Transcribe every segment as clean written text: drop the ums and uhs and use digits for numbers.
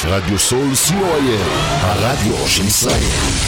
רדיו סול co.il, הרדיו של ישראל.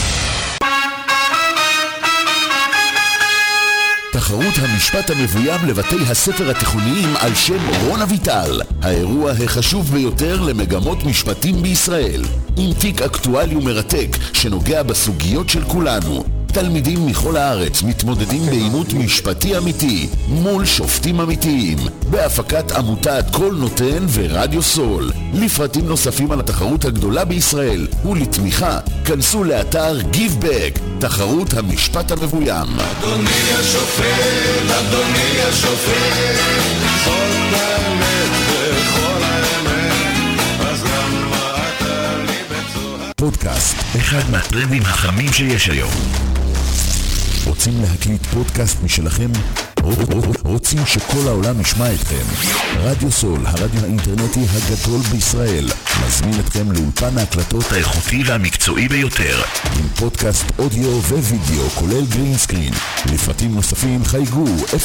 תחרות המשפט המבוים לבתי הספר התיכוניים על שם רון אביטל, האירוע החשוב ביותר למגמות משפטים בישראל, עם תיק אקטואלי ומרתק שנוגע בסוגיות של כולנו. תלמידים מכל הארץ מתמודדים בעימות משפטי אמיתי מול שופטים אמיתיים, בהפקת עמותת כל נותן ורדיו סול. לפרטים נוספים על התחרות הגדולה בישראל ולתמיכה, כנסו לאתר GiveBack, תחרות המשפט המבוים. אדוני השופט, אדוני השופט, זאת האמת וכל האמת, אז למה אתה לי בצורה? פודקאסט, אחד מהטרנדים החמים שיש היום. רוצים להקליט פודקאסט משלכם? רוצים שכל העולם ישמע אתכם? רדיו סול, הרדיו האינטרנטי הגדול בישראל, מזמין אתכם לאולפן ההקלטות האיכותי והמקצועי ביותר, עם פודקאסט אודיו ווידאו כולל גרין סקרין. לפרטים נוספים חייגו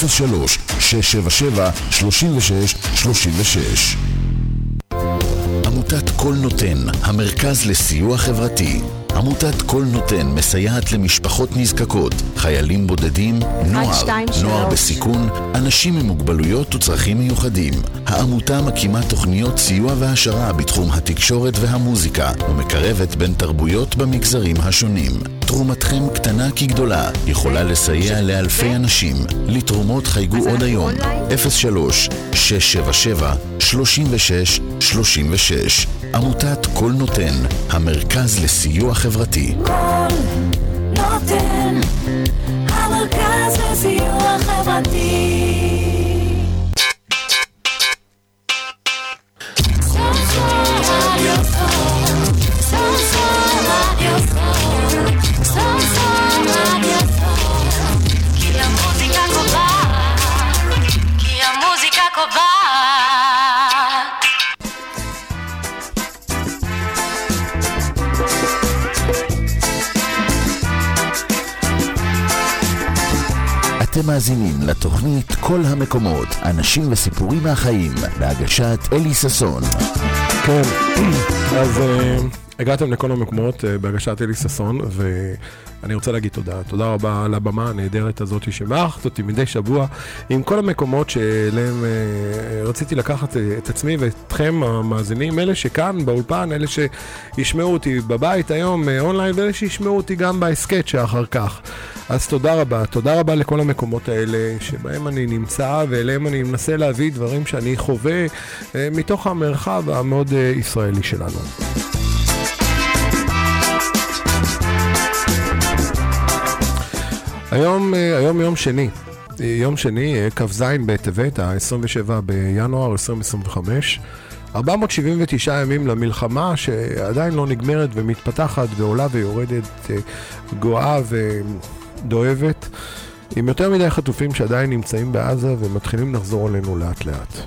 03-677-3636. עמותת כל נותן, המרכז לסיוע חברתי. עמותת כל נותן מסייעת למשפחות נזקקות, חיילים בודדים, נוער בסיכון, אנשים עם מוגבלויות וצרכים מיוחדים. העמותה מקימה תוכניות סיוע והשרה בתחום התקשורת והמוזיקה, ומקרבת בין תרבויות במגזרים השונים. תרומתכם קטנה כגדולה, יכולה לסייע לאלפי אנשים. לתרומות חייגו עוד היום 03-677-3636. עמותת כל נותן, המרכז לסיוע חברתי. כל נותן, המרכז לסיוע חברתי. אתם מאזינים לתוכנית כל המקומות, אנשים וסיפורים מהחיים, בהגשת אלי ססון. כן, אז הגעתם לכל המקומות בהגשת אלי ססון, ואני רוצה להגיד תודה רבה על הבמה הנהדרת הזאת שמארחת אותי מדי שבוע, עם כל המקומות שאליהם רציתי לקחת את עצמי ואתכם המאזינים, אלה שכאן באולפן, אלה שישמעו אותי בבית היום אונליין, ואלה שישמעו אותי גם בהסקט שאחר כך. אז תודה רבה לכל המקומות האלה שבהם אני נמצא, ואליהם אני מנסה להביא דברים שאני חווה מתוך המרחב המאוד ישראלי שלנו. היום יום שני, כ"ז בטבת, ה-27 בינואר 2025, 479 ימים למלחמה שעדיין לא נגמרת ומתפתחת ועולה ויורדת, גואה ודואבת, עם יותר מדי חטופים שעדיין נמצאים בעזה ומתחילים לחזור עלינו לאט לאט.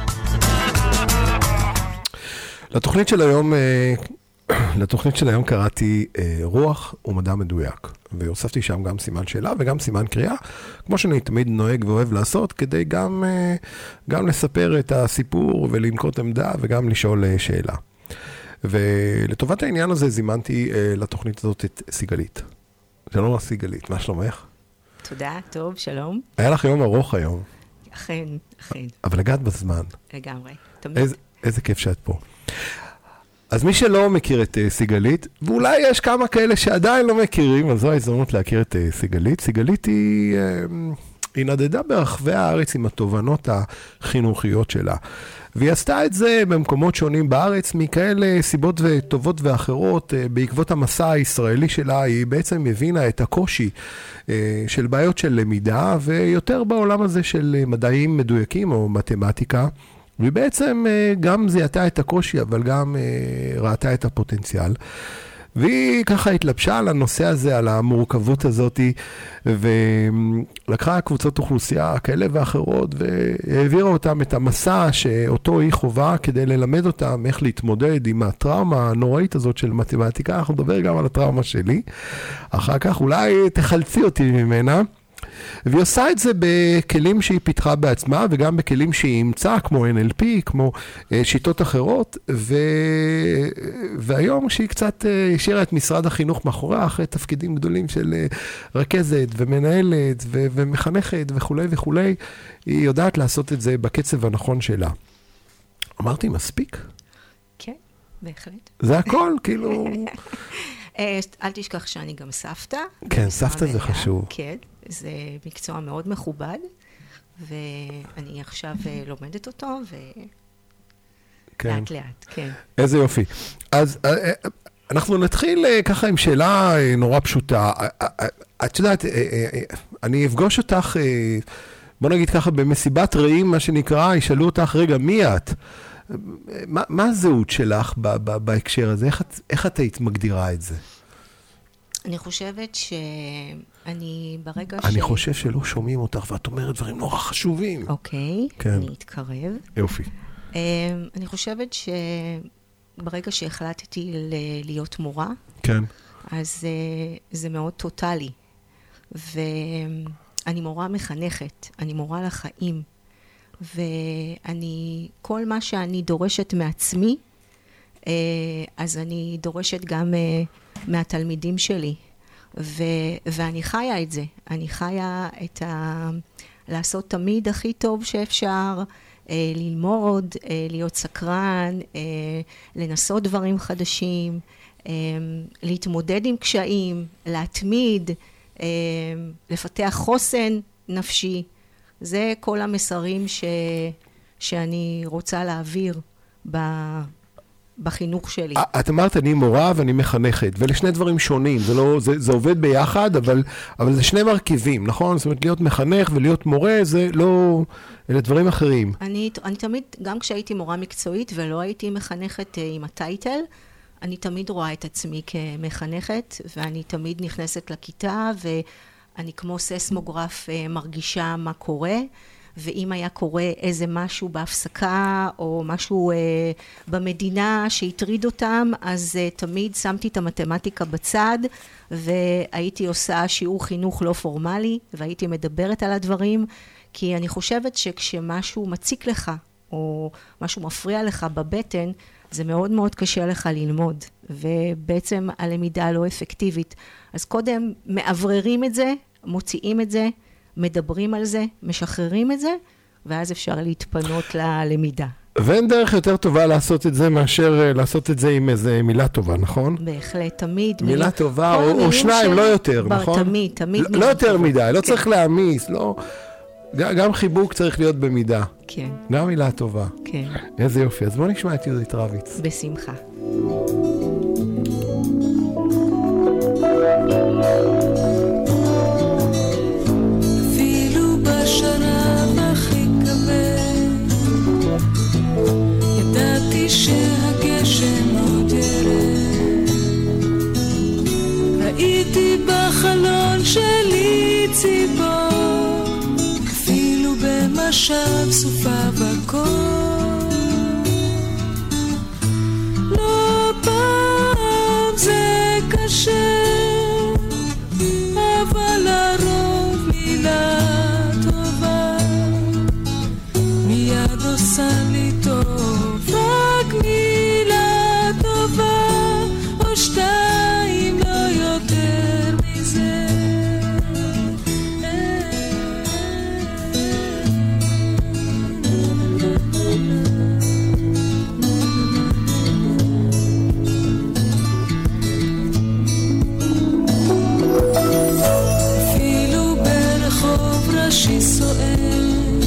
לתוכנית של היום קראתי רוח ומדע מדויק, והוספתי שם גם סימן שאלה וגם סימן קריאה, כמו שאני תמיד נוהג ואוהב לעשות, כדי גם לספר את הסיפור ולנקוט עמדה וגם לשאול שאלה. ולטובת העניין הזה זימנתי לתוכנית הזאת את סיגלית. שלום סיגלית, מה שלומך? תודה, טוב, שלום. היה לך יום ארוך היום. אכן. אבל הגעת בזמן. לגמרי, תמיד. איזה כיף שאת פה. אז מי שלא מכיר את סיגלית, ואולי יש כמה כאלה שעדיין לא מכירים, אז זו ההזדמנות להכיר את סיגלית. סיגלית היא נדדה ברחבי הארץ עם התובנות החינוכיות שלה. והיא עשתה את זה במקומות שונים בארץ, מכאלה סיבות טובות ואחרות. בעקבות המסע הישראלי שלה, היא בעצם הבינה את הקושי של בעיות של למידה, ויותר בעולם הזה של מדעים מדויקים או מתמטיקה. והיא בעצם גם זיהתה את הקושי, אבל גם ראתה את הפוטנציאל. והיא ככה התלבשה על הנושא הזה, על המורכבות הזאת, ולקחה קבוצות אוכלוסייה כאלה ואחרות, והעבירה אותם את המסע שאותו היא חובה, כדי ללמד אותם איך להתמודד עם הטראומה הנוראית הזאת של מתמטיקה. אנחנו נדבר גם על הטראומה שלי. אחר כך אולי תחלצי אותי ממנה. והיא עושה את זה בכלים שהיא פיתחה בעצמה, וגם בכלים שהיא אימצה, כמו NLP, כמו שיטות אחרות, והיום שהיא קצת השאירה את משרד החינוך מאחוריה, אחרי תפקידים גדולים של רכזת ומנהלת ומחנכת וכו' וכו', היא יודעת לעשות את זה בקצב הנכון שלה. אמרתי, מספיק? כן, בהחלט. זה הכל, כאילו... אל תשכח שאני גם סבתא. כן, סבתא זה חשוב. כן, זה מקצוע מאוד מכובד, ואני עכשיו לומדת אותו, לאט לאט, כן. איזה יופי. אז אנחנו נתחיל ככה עם שאלה נורא פשוטה. את יודעת, אני אפגוש אותך, בוא נגיד ככה, במסיבת רעים, מה שנקרא, ישאלו אותך, רגע, מי את? מה הזהות שלך בהקשר הזה? איך את היית מגדירה את זה? אני חושבת שאני ברגע אני חושב שלא שומעים אותך, ואת אומרת דברים נורא חשובים. אוקיי, אני אתקרב. יופי. אני חושבת שברגע שהחלטתי להיות מורה, כן. אז זה מאוד טוטלי. ואני מורה מחנכת, אני מורה לחיים. ואני, כל מה שאני דורשת מעצמי, אז אני דורשת גם מהתלמידים שלי. ואני חיה את זה. אני חיה לעשות תמיד הכי טוב שאפשר, ללמוד, להיות סקרן, לנסות דברים חדשים, להתמודד עם קשיים, להתמיד, לפתח חוסן נפשי. זה כל המסרים שאני רוצה להעביר בחינוך שלי. את אמרת, אני מורה ואני מחנכת, ואלה שני דברים שונים, זה עובד ביחד, אבל זה שני מרכיבים, נכון? זאת אומרת, להיות מחנך ולהיות מורה, זה לא, אלה דברים אחרים. אני תמיד, גם כשהייתי מורה מקצועית ולא הייתי מחנכת עם הטייטל, אני תמיד רואה את עצמי כמחנכת, ואני תמיד נכנסת לכיתה, ואני כמו ססמוגרף מרגישה מה קורה, ואם היה קורה איזה משהו בהפסקה, או משהו במדינה שהטריד אותם, אז תמיד שמתי את המתמטיקה בצד, והייתי עושה שיעור חינוך לא פורמלי, והייתי מדברת על הדברים, כי אני חושבת שכשמשהו מציק לך, או משהו מפריע לך בבטן, זה מאוד מאוד קשה לך ללמוד, ובעצם הלמידה לא אפקטיבית. אז קודם מעבררים את זה, מוציאים את זה, מדברים על זה, משחררים את זה, ואז אפשר להתפנות ללמידה. ואין דרך יותר טובה לעשות את זה, מאשר לעשות את זה עם איזה מילה טובה, נכון? בהחלט, תמיד. מילה טובה, או שניים, לא יותר, נכון? תמיד. לא יותר מדי, לא צריך להעמיס, לא... גם חיבוק צריך להיות במידה. כן. גם מילה טובה. כן. איזה יופי. אז בוא נשמע את יהודית רביץ. בשמחה. אפילו בשלב הכי כבד ידעתי שהגשם עוד ירד, ראיתי בחלון שלי ציפור, אפילו במשב סופה בקור, לא פעם זה קשה, אבל לרוב מילה טובה מיד עושה לי טוב, רק מילה טובה או שתיים, לא יותר מזה. ראשי סוער,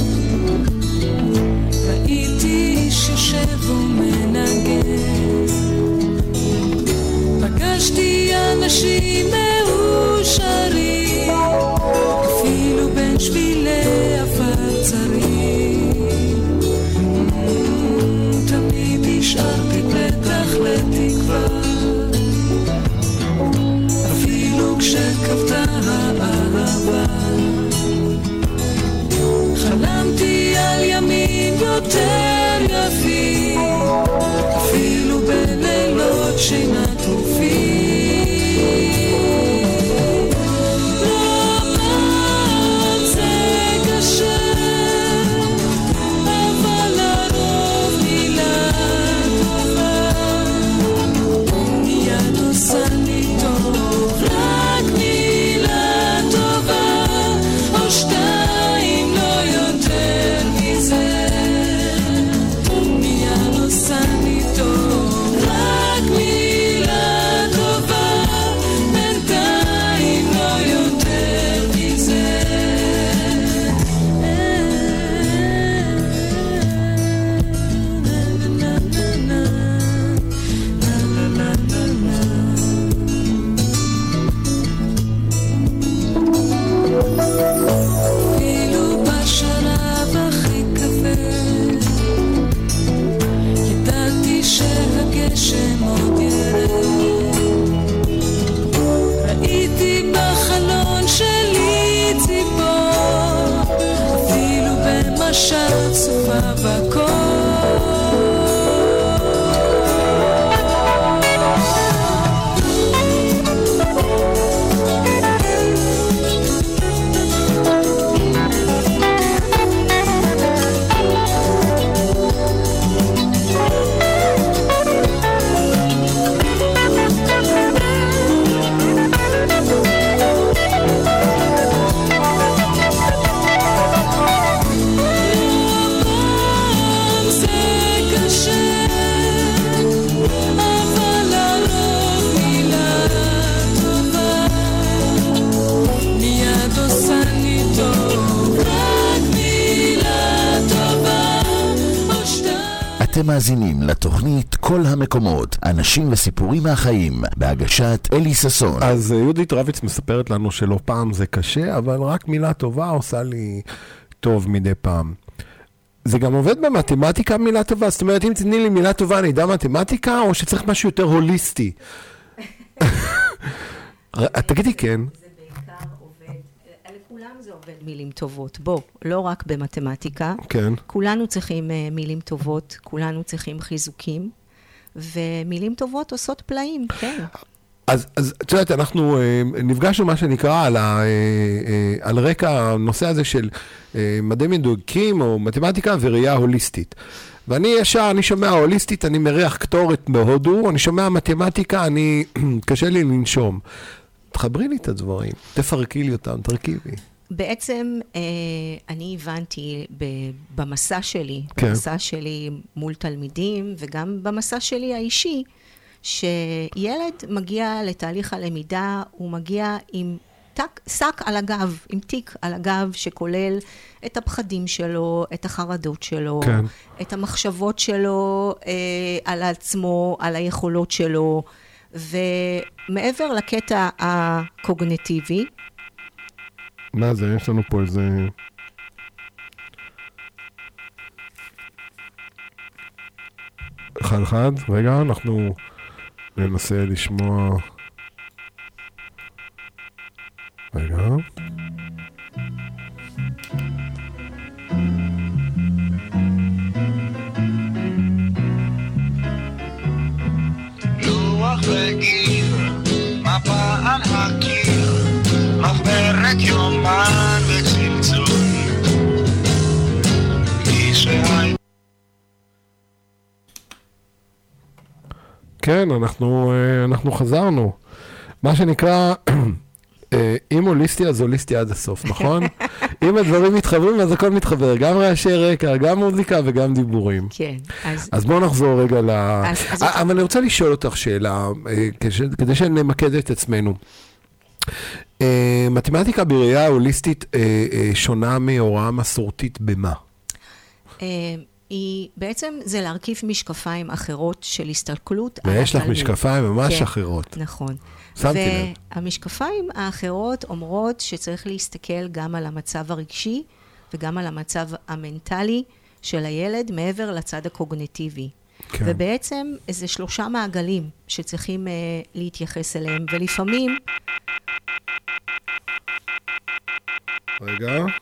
ראיתי איש יושב ומנגן, פגשתי אנשים מאושרים, אפילו בין שבילי עפר צרים, תמיד השארתי פתח לתקווה, אפילו כשכבתה הערבה, חלמתי על ימים יותר יפים, אפילו בלילות שינה טרופים. הגשם עוד ירד. ראיתי בחלון שלי ציפור, אפילו במשל צופה בקור. אתם מאזינים לתוכנית כל המקומות, אנשים וסיפורים מהחיים, בהגשת אלי ססון. אז יהודית רביץ מספרת לנו שלא פעם זה קשה, אבל רק מילה טובה עושה לי טוב מדי פעם. זה גם עובד במתמטיקה מילה טובה, זאת אומרת, אם תתני לי מילה טובה, אני אדע מתמטיקה, או שצריך משהו יותר הוליסטי? תגידי כן. זה בעיקר עובד, לכולם זה עובד מילים טובות. בוא, לא רק במתמטיקה. כן. כולנו צריכים מילים טובות, כולנו צריכים חיזוקים, ומילים טובות עושות פלאים, כן. אז את יודעת, אנחנו נפגשנו מה שנקרא על רקע הנושא הזה של מדעים מדויקים או מתמטיקה וראייה הוליסטית. ואני ישר, אני שומע הוליסטית, אני מריח קטורת בהודו, אני שומע מתמטיקה, קשה לי לנשום. תחברי לי את הדברים, תפרקי לי אותם, תרכיבי. בעצם אני הבנתי במסע שלי, כן. במסע שלי מול תלמידים, וגם במסע שלי האישי, שילד מגיע לתהליך הלמידה, הוא מגיע עם שק על הגב, עם תיק על הגב, שכולל את הפחדים שלו, את החרדות שלו, כן. את המחשבות שלו על עצמו, על היכולות שלו, ומעבר לקטע הקוגניטיבי, מה זה? יש לנו פה איזה... אחד, רגע, אנחנו ננסה לשמוע... רגע. לוח וגיר, מפה על הקיר, מחברת יומן וצלצול. כן, אנחנו חזרנו. מה שנקרא, אם הוליסטי, אז הוליסטי עד הסוף, נכון? אם הדברים מתחברים, אז הכל מתחבר. גם רעשי רקע, גם מוזיקה וגם דיבורים. כן. אז בואו נחזור רגע אבל אני רוצה לשאול אותך שאלה, כדי שנמקד את עצמנו. מתמטיקה בראייה הוליסטית שונה מהוראה מסורתית במה? היא בעצם זה להרכיב משקפיים אחרות של הסתכלות על ויש לך התלמיד. משקפיים ממש כן, אחרות. נכון. שמתי לב. והמשקפיים האחרות אומרות שצריך להסתכל גם על המצב הרגשי וגם על המצב המנטלי של הילד מעבר לצד הקוגניטיבי. כן. ובעצם זה 3 מעגלים שצריכים להתייחס אליהם, ולפעמים... רגע.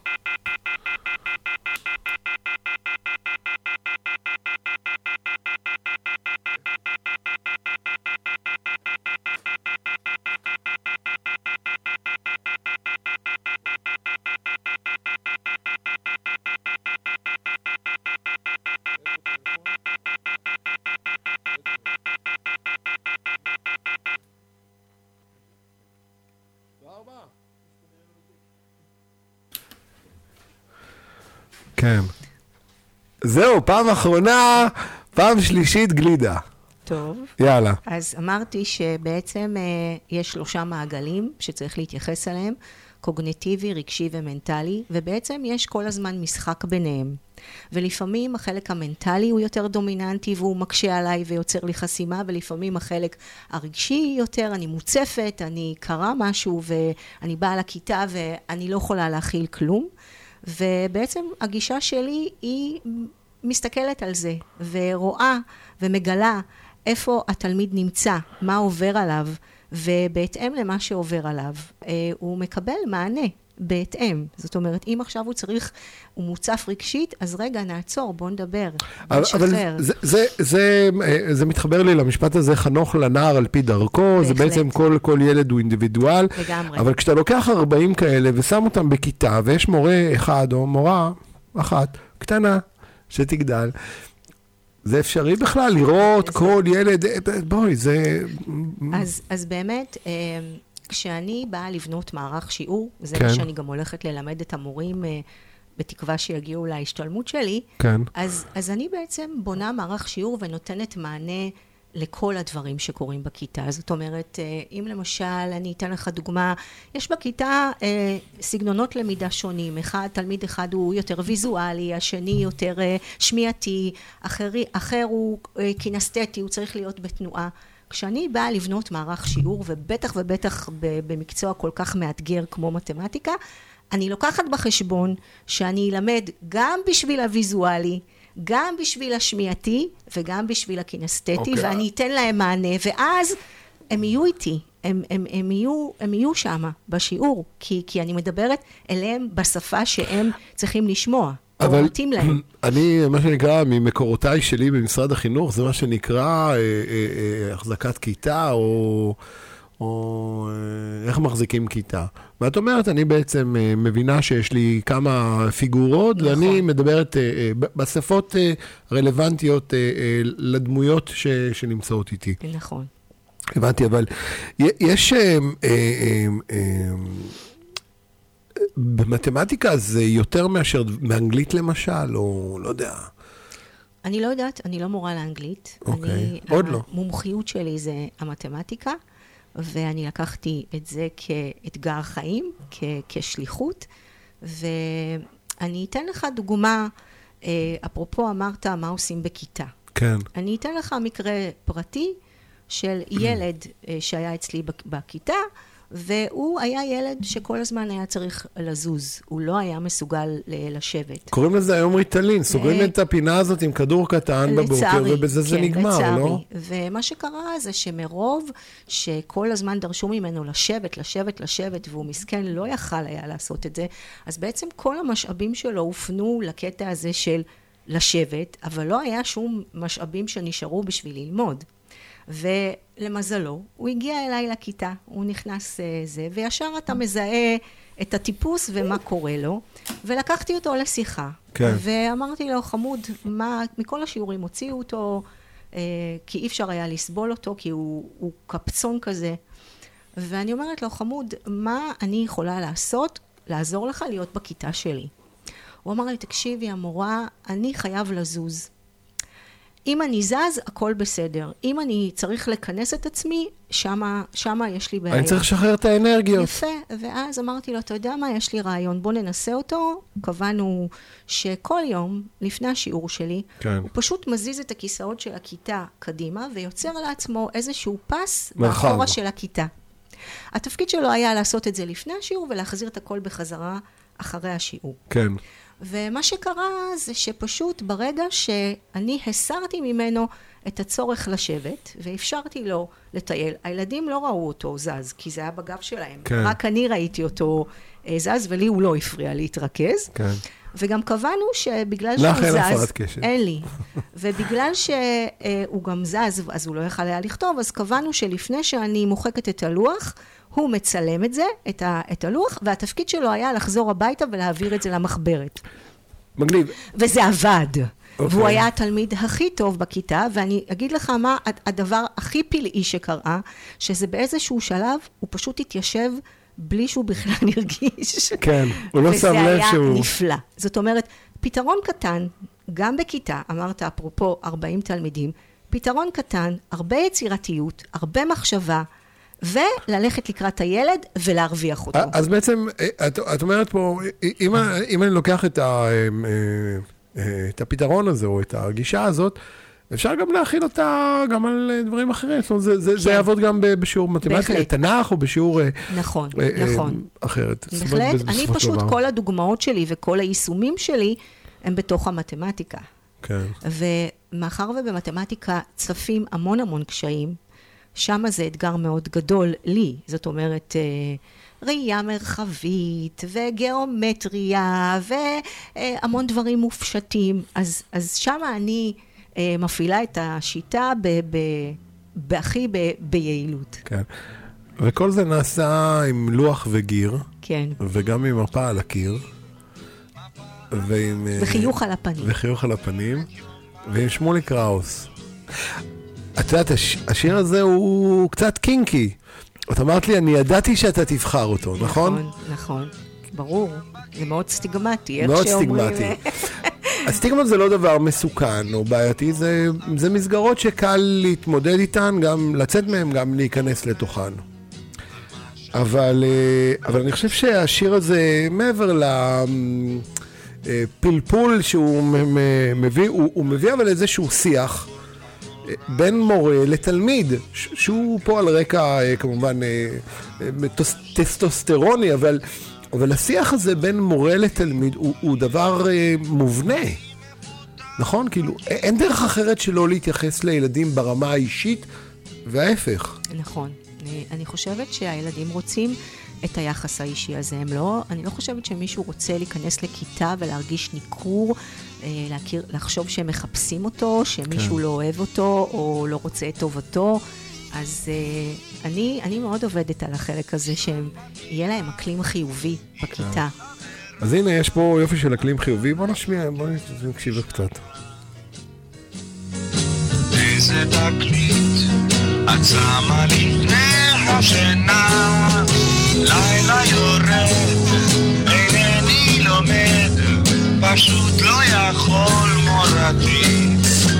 כן. זהו, פעם אחרונה, פעם שלישית גלידה. טוב. יאללה. אז אמרתי שבעצם יש 3 מעגלים שצריך להתייחס אליהם, קוגניטיבי, רגשי ומנטלי, ובעצם יש כל הזמן משחק ביניהם. ולפעמים החלק המנטלי הוא יותר דומיננטי והוא מקשה עליי ויוצר לי חסימה, ולפעמים החלק הרגשי יותר, אני מוצפת, אני קרה משהו ואני באה לכיתה ואני לא יכולה להכיל כלום. ובעצם הגישה שלי היא מסתכלת על זה ורואה ומגלה איפה התלמיד נמצא, מה עובר עליו, ובהתאם למה שעובר עליו, הוא מקבל מענה בהתאם. זאת אומרת, אם עכשיו הוא מוצף רגשית, אז רגע, נעצור, בוא נדבר, בוא נשחרר. אבל זה מתחבר לי למשפט הזה, חנוך לנער על פי דרכו, זה בעצם כל ילד הוא אינדיבידואל. לגמרי. אבל כשאתה לוקח 40 כאלה ושם אותם בכיתה, ויש מורה אחד או מורה אחת, קטנה, שתגדל, זה אפשרי בכלל לראות כל ילד, בואי, זה... אז באמת, כשאני באה לבנות מערך שיעור, זה מה שאני גם הולכת ללמד את המורים, בתקווה שיגיעו להשתלמות שלי, אז אני בעצם בונה מערך שיעור ונותנת מענה לכל הדברים שקורים בכיתה. זאת אומרת, אם למשל, אני אתן לך דוגמה, יש בכיתה סגנונות למידה שונים. תלמיד אחד הוא יותר ויזואלי, השני יותר שמיעתי, אחר הוא קינסתטי, הוא צריך להיות בתנועה. כשאני באה לבנות מערך שיעור, ובטח במקצוע כל כך מאתגר כמו מתמטיקה, אני לוקחת בחשבון שאני אלמד גם בשביל הוויזואלי, גם בשביל השמיעתי וגם בשביל הקינסתטי, ואני אתן להם מענה, ואז הם יהיו איתי, הם יהיו שם בשיעור, כי אני מדברת אליהם בשפה שהם צריכים לשמוע. אבל אני, מה שנקרא, ממקורותיי שלי במשרד החינוך, זה מה שנקרא החזקת כיתה, או איך מחזיקים כיתה. ואת אומרת, אני בעצם מבינה שיש לי כמה פיגורות, ואני מדברת בשפות רלוונטיות לדמויות שנמצאות איתי. נכון. הבנתי, אבל יש... במתמטיקה זה יותר מאשר באנגלית למשל, או לא יודע. אני לא יודעת, אני לא מורה לאנגלית. אוקיי, עוד לא. המומחיות שלי זה המתמטיקה, ואני לקחתי את זה כאתגר חיים, כשליחות, ואני אתן לך דוגמה, אפרופו אמרת מה עושים בכיתה. כן. אני אתן לך מקרה פרטי של ילד שהיה אצלי בכיתה, והוא היה ילד שכל הזמן היה צריך לזוז, הוא לא היה מסוגל לשבת. קוראים לזה היום ריטלין, סוגרים את הפינה הזאת עם כדור קטן בבוקר, ובזה זה נגמר, לא? ומה שקרה זה שמרוב שכל הזמן דרשו ממנו לשבת, והוא מסכן לא יכל היה לעשות את זה, אז בעצם כל המשאבים שלו הופנו לקטע הזה של לשבת, אבל לא היה שום משאבים שנשארו בשביל ללמוד. ולמזלו, הוא הגיע אליי לכיתה, הוא נכנס וישר אתה מזהה את הטיפוס ומה קורה לו, ולקחתי אותו לשיחה. כן. ואמרתי לו, חמוד, מכל השיעורים הוציאו אותו, כי אי אפשר היה לסבול אותו, כי הוא קפצון כזה. ואני אומרת לו, חמוד, מה אני יכולה לעזור לך להיות בכיתה שלי? הוא אמר לי, תקשיבי, המורה, אני חייב לזוז. אם אני זז, הכל בסדר. אם אני צריך לכנס את עצמי, שמה יש לי בעיה. אני צריך לשחרר את האנרגיות. יפה, ואז אמרתי לו, אתה יודע מה, יש לי רעיון, בוא ננסה אותו. קבענו שכל יום, לפני השיעור שלי, הוא פשוט מזיז את הכיסאות של הכיתה קדימה, ויוצר לעצמו איזשהו פס באחורה של הכיתה. התפקיד שלו היה לעשות את זה לפני השיעור, ולהחזיר את הכל בחזרה אחרי השיעור. כן. ומה שקרה זה שפשוט ברגע שאני הסרתי ממנו את הצורך לשבת, ואפשרתי לו לטייל, הילדים לא ראו אותו זז, כי זה היה בגב שלהם. כן. רק אני ראיתי אותו זז, ולי הוא לא הפריע להתרכז. כן. וגם קבענו שבגלל שהוא זז, אין לי. ובגלל שהוא גם זז, אז הוא לא יכל היה לכתוב, אז קבענו שלפני שאני מוחקת את הלוח, הוא מצלם את זה, את הלוח, והתפקיד שלו היה לחזור הביתה ולהעביר את זה למחברת. מגניב. וזה עבד. והוא היה התלמיד הכי טוב בכיתה, ואני אגיד לך מה הדבר הכי פלאי שקרה, שזה באיזשהו שלב, הוא פשוט התיישב בלי שהוא בכלל נרגיש. כן, הוא לא שם לב שהוא... וזה היה נפלא. זאת אומרת, פתרון קטן, גם בכיתה, אמרת אפרופו 40 תלמידים, פתרון קטן, הרבה יצירתיות, הרבה מחשבה, וללכת לקראת הילד ולהרוויח אותו. אז בעצם, את אומרת פה, אם אני לוקח את הפתרון הזה, או את הגישה הזאת, אפשר גם להכין אותה גם על דברים אחרים. זאת אומרת, זה יעבוד גם בשיעור מתמטיקה, תנ"ך, או בשיעור אחרת. בהחלט, אני פשוט, כל הדוגמאות שלי וכל היישומים שלי, הם בתוך המתמטיקה. כן. מאחר ובמתמטיקה צפים המון קשיים, שם זה אתגר מאוד גדול לי, זאת אומרת, ראייה מרחבית וגיאומטריה והמון דברים מופשטים, אז שם אני מפעילה את השיטה בהכי ביעילות. כן. וכל זה נעשה עם לוח וגיר. כן. וגם עם מפה על הקיר. וחיוך על הפנים. וחיוך על הפנים. ועם שמולי קראוס. את יודעת, השיר הזה הוא קצת קינקי. את אמרת לי, אני ידעתי שאתה תבחר אותו, נכון? נכון. ברור. זה מאוד סטיגמטי. מאוד סטיגמטי. הסטיגמה זה לא דבר מסוכן או בעייתי, זה מסגרות שקל להתמודד איתן, גם לצאת מהן, גם להיכנס לתוכן. אבל אני חושב שהשיר הזה, מעבר לפלפול שהוא מביא, הוא מביא אבל איזשהו שיח בין מורה לתלמיד, שהוא פה על רקע כמובן טסטוסטרוני, אבל השיח הזה בין מורה לתלמיד הוא דבר מובנה, נכון? כאילו, אין דרך אחרת שלא להתייחס לילדים ברמה האישית, וההפך. נכון. אני חושבת שהילדים רוצים את היחס האישי הזה. אני לא חושבת שמישהו רוצה להיכנס לכיתה ולהרגיש ניכור, לחשוב שהם מחפשים אותו, שמישהו לא אוהב אותו או לא רוצה את טובתו. אז אני מאוד עובדת על החלק הזה שיהיה להם אקלים חיובי בכיתה. אז הנה, יש פה יופי של אקלים חיובי. בוא נשמיע, בוא נקשיב קצת. איזה תקליט את שמה לפני השינה, לילה יורד, אינני לומד, פשוט לא יכול מורתי.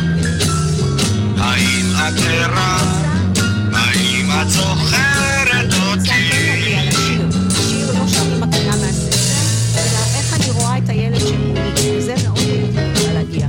האם את ערה? האם את זוכרת אותי? שיר לא שרים הקריאה מהספר, אלא איך אני רואה את הילד שמולי, וזה מאוד יכול להגיע.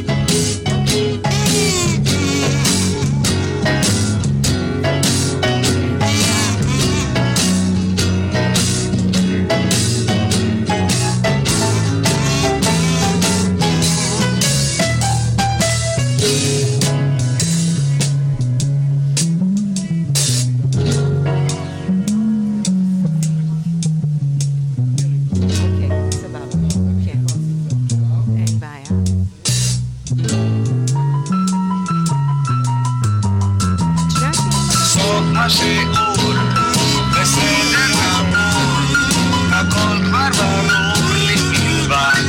השיעור בסדר גמור, הכל כבר ברור לי בלבד.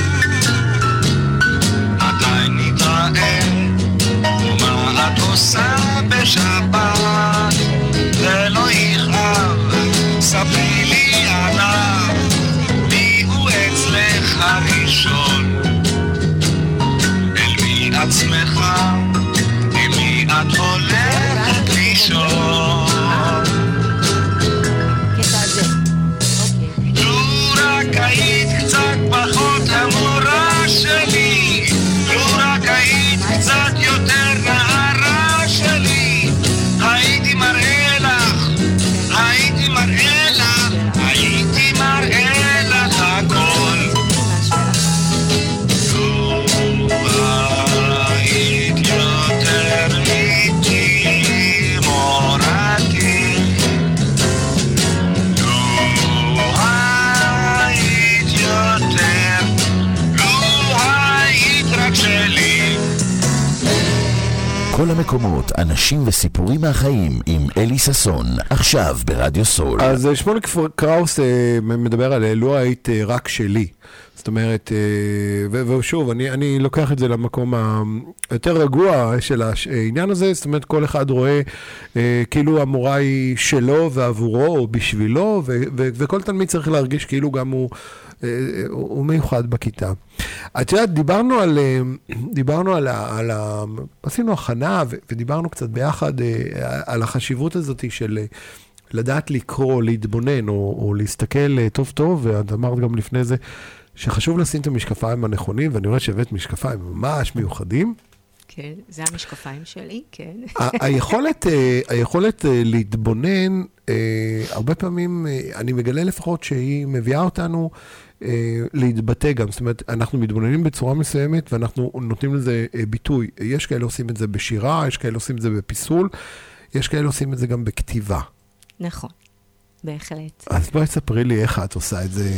מתי נתראה ומה את עושה בשבת? זה לא יכאב, ספרי לי עליו, מי הוא אצלך הראשון? אל מי את שמחה? עם מי את הולכת לישון? היית קצת פחות המורה שלי, לו רק היית קצת יותר נערה שלי, הייתי מראה לך, הייתי מראה לך, הייתי מראה לך הכל. לו היית יותר איתי מורתי, כל המקומות, אנשים וסיפורים מהחיים עם אלי ססון, עכשיו ברדיו סול. אז שמולי קראוס מדבר על לו היית רק שלי. זאת אומרת, ושוב, אני לוקח את זה למקום היותר רגוע של העניין הזה, זאת אומרת, כל אחד רואה כאילו המורה היא שלו ועבורו או בשבילו, וכל תלמיד צריך להרגיש כאילו גם הוא מיוחד בכיתה. את יודעת, דיברנו על עשינו הכנה ודיברנו קצת ביחד על החשיבות הזאת של לדעת לקרוא, להתבונן או להסתכל טוב טוב, ואת אמרת גם לפני זה שחשוב לשים את המשקפיים הנכונים, ואני רואה שהבאת משקפיים ממש מיוחדים. כן, זה המשקפיים שלי, כן. היכולת להתבונן, הרבה פעמים אני מגלה לפחות שהיא מביאה אותנו להתבטא גם. זאת אומרת, אנחנו מתבוננים בצורה מסוימת ואנחנו נותנים לזה ביטוי. יש כאלה עושים את זה בשירה, יש כאלה עושים את זה בפיסול, יש כאלה עושים את זה גם בכתיבה. נכון, בהחלט. אז בואי תספרי לי איך את עושה את זה.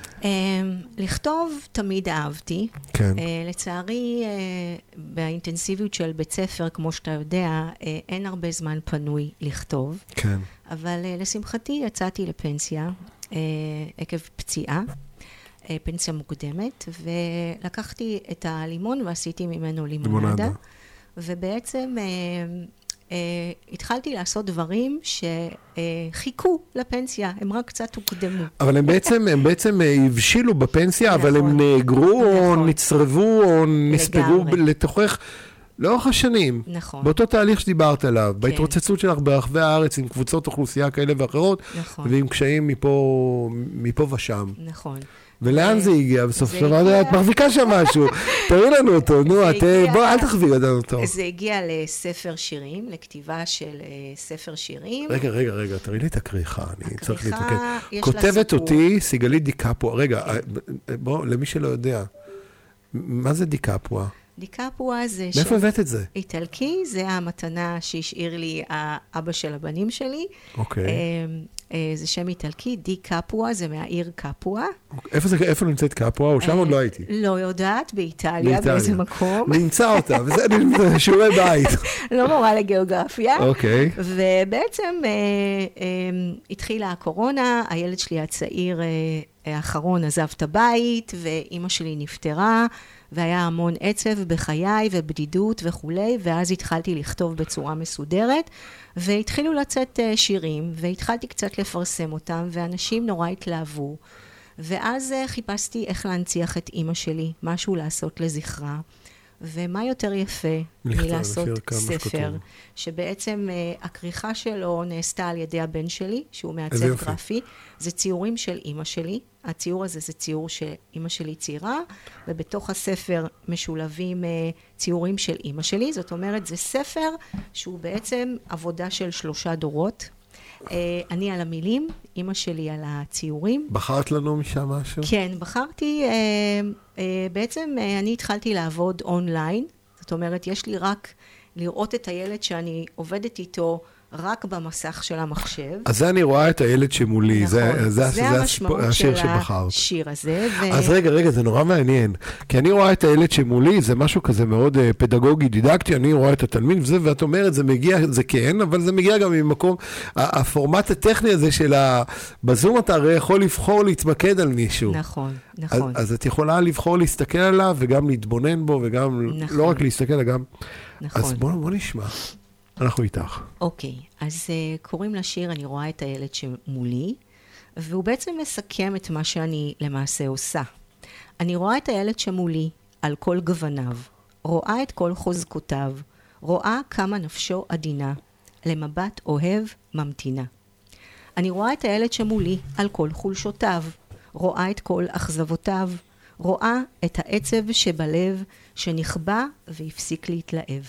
לכתוב תמיד אהבתי. כן. לצערי, באינטנסיביות של בית ספר, כמו שאתה יודע, אין הרבה זמן פנוי לכתוב. כן. אבל לשמחתי יצאתי לפנסיה עקב פציעה, פנסיה מוקדמת, ולקחתי את הלימון ועשיתי ממנו לימונדה. ובעצם התחלתי לעשות דברים שחיכו לפנסיה, הם רק קצת הוקדמו. אבל הם בעצם הבשילו בפנסיה, אבל הם נאגרו או נצרבו או נספגו לתוכך לאורך השנים. נכון. באותו תהליך שדיברת עליו, בהתרוצצות שלך ברחבי הארץ עם קבוצות אוכלוסייה כאלה ואחרות, ועם קשיים מפה ושם. נכון. ולאן זה הגיע? בסוף דבר, את מחזיקה שם משהו. תראי לנו אותו, נו, בוא, אל תחזיק אותנו אותו. זה הגיע לספר שירים, לכתיבה של ספר שירים. רגע, תראי לי את הכריכה, אני צריך להתמקד. כותבת אותי סיגלית דיקפואה. רגע, בוא, למי שלא יודע, מה זה דיקפואה? דיקפואה זה... מאיפה הבאת את זה? איטלקי, זה המתנה שהשאיר לי האבא של הבנים שלי. אוקיי. זה שם איטלקי, דיקפואה, זה מהעיר קפואה. איפה נמצאת קפואה? או שם עוד לא הייתי? לא יודעת, באיטליה, באיזה מקום. נמצא אותה, וזה שיעורי בית. לא מורה לגיאוגרפיה. אוקיי. ובעצם התחילה הקורונה, הילד שלי הצעיר האחרון עזב את הבית, ואימא שלי נפטרה, והיה המון עצב בחיי ובדידות וכולי, ואז התחלתי לכתוב בצורה מסודרת, והתחילו לצאת שירים, והתחלתי קצת לפרסם אותם, ואנשים נורא התלהבו. ואז חיפשתי איך להנציח את אימא שלי, משהו לעשות לזכרה, ומה יותר יפה מלעשות ספר, שבעצם הכריכה שלו נעשתה על ידי הבן שלי, שהוא מעצב גרפי, זה ציורים של אימא שלי, הציור הזה זה ציור שאימא שלי ציירה, ובתוך הספר משולבים ציורים של אימא שלי, זאת אומרת זה ספר שהוא בעצם עבודה של 3 דורות, אני על המילים, אימא שלי על הציורים. בחרת לנו משם משהו? כן, בחרתי, בעצם אני התחלתי לעבוד אונליין, זאת אומרת, יש לי רק לראות את הילד שאני עובדת איתו רק במסך של המחשב. אז זה אני רואה את הילד שמולי, נכון, זה השיר שבחרת. השיר הזה. אז רגע, זה נורא מעניין, כי אני רואה את הילד שמולי, זה משהו כזה מאוד פדגוגי, דידקטי, אני רואה את התלמיד וזה, ואת אומרת, זה מגיע, זה כן, אבל זה מגיע גם ממקום, הפורמט הטכני הזה של בזום אתה הרי יכול לבחור להתמקד על מישהו. נכון. אז את יכולה לבחור להסתכל עליו, וגם להתבונן בו, וגם לא רק להסתכל, אלא גם... אז בוא נשמע. אנחנו איתך. אוקיי, אז קוראים לשיר, אני רואה את הילד שמולי, והוא בעצם מסכם את מה שאני למעשה עושה. אני רואה את הילד שמולי על כל גווניו, רואה את כל חוזקותיו, רואה כמה נפשו עדינה, למבט אוהב ממתינה. אני רואה את הילד שמולי על כל חולשותיו, רואה את כל אכזבותיו, רואה את העצב שבלב שנכבה והפסיק להתלהב.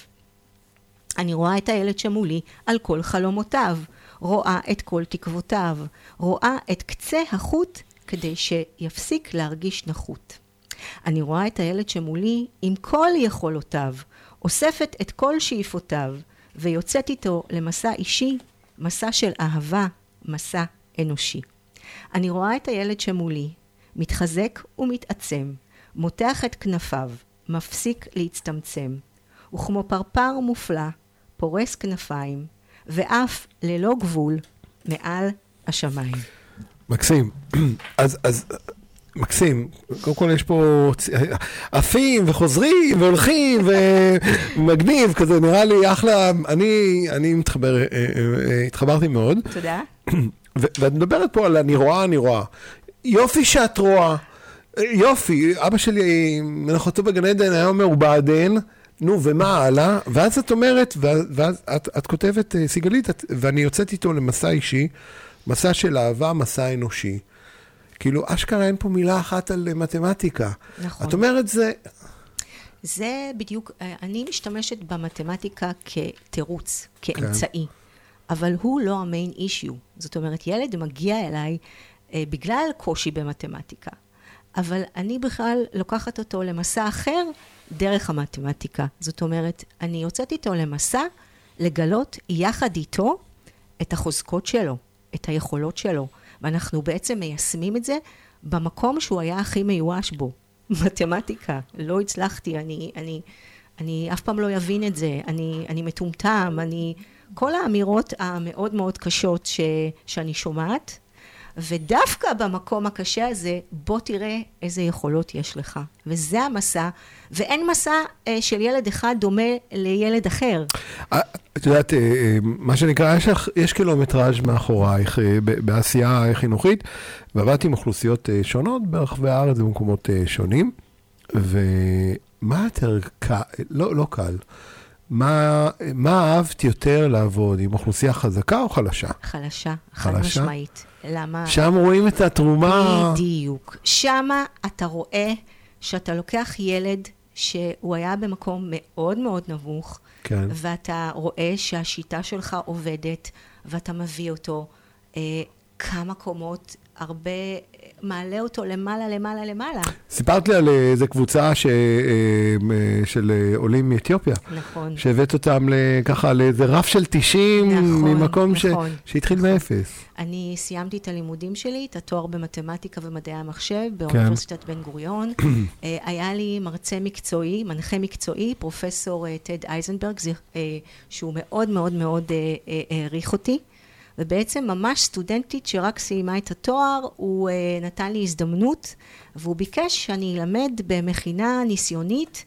אני רואה את הילד שמולי על כל חלומותיו, רואה את כל תקוותיו, רואה את קצה החוט כדי שיפסיק להרגיש נחות. אני רואה את הילד שמולי עם כל יכולותיו, אוספת את כל שאיפותיו, ויוצאת איתו למסע אישי, מסע של אהבה, מסע אנושי. אני רואה את הילד שמולי, מתחזק ומתעצם, מותח את כנפיו, מפסיק להצטמצם, וכמו פרפר מופלא, פורס כנפיים, ואף ללא גבול מעל השמיים. מקסים. אז מקסים, קודם כל יש פה עפים וחוזרים והולכים ומגניב, כזה נראה לי אחלה, אני התחברתי מאוד. תודה. ואת מדברת פה על אני רואה. יופי שאת רואה. יופי, אבא שלי מנחתו בגן עדן, היה אומר, הוא בעדן, נו, ומה הלאה? ואז את אומרת, ואז את כותבת, סיגלית, ואני יוצאת איתו למסע אישי, מסע של אהבה, מסע אנושי. כאילו, אשכרה אין פה מילה אחת על מתמטיקה. נכון. את אומרת זה... זה בדיוק, אני משתמשת במתמטיקה כתירוץ, כאמצעי, אבל הוא לא המיין אישיו. זאת אומרת, ילד מגיע אליי בגלל קושי במתמטיקה, אבל אני בכלל לוקחת אותו למסע אחר דרך המתמטיקה. זאת אומרת, אני יוצאת איתו למסע לגלות יחד איתו את החוזקות שלו, את היכולות שלו, ואנחנו בעצם מיישמים את זה במקום שהוא היה הכי מיואש בו. מתמטיקה, לא הצלחתי, אני אף פעם לא יבין את זה, אני מטומטם, כל האמירות המאוד מאוד קשות שאני שומעת, ודווקא במקום הקשה הזה, בוא תראה איזה יכולות יש לך. וזה המסע, ואין מסע של ילד אחד דומה לילד אחר. את יודעת, מה שנקרא, יש קילומטראז' מאחורייך בעשייה חינוכית, ועבדתי עם אוכלוסיות שונות ברחבי הארץ במקומות שונים, ומה יותר קל, לא קל, מה אהבת יותר לעבוד, עם אוכלוסייה חזקה או חלשה? חלשה, חד משמעית. למה? שם רואים את התרומה. בדיוק. שם אתה רואה שאתה לוקח ילד שהוא היה במקום מאוד מאוד נמוך, כן. ואתה רואה שהשיטה שלך עובדת, ואתה מביא אותו כמה קומות, הרבה, מעלה אותו למעלה, למעלה, למעלה. סיפרת לי על איזו קבוצה של עולים מאתיופיה. נכון. שהבאת אותם ככה לאיזה רף של 90, נכון, ממקום נכון, שהתחיל נכון. מאפס. אני סיימתי את הלימודים שלי, את התואר במתמטיקה ומדעי המחשב, באוניברסיטת בן גוריון. היה לי מרצה מקצועי, מנחה מקצועי, פרופסור טד אייזנברג, שהוא מאוד מאוד מאוד העריך אותי. ובעצם ממש סטודנטית שרק סיימה את התואר, הוא נתן לי הזדמנות, והוא ביקש שאני אלמד במכינה ניסיונית,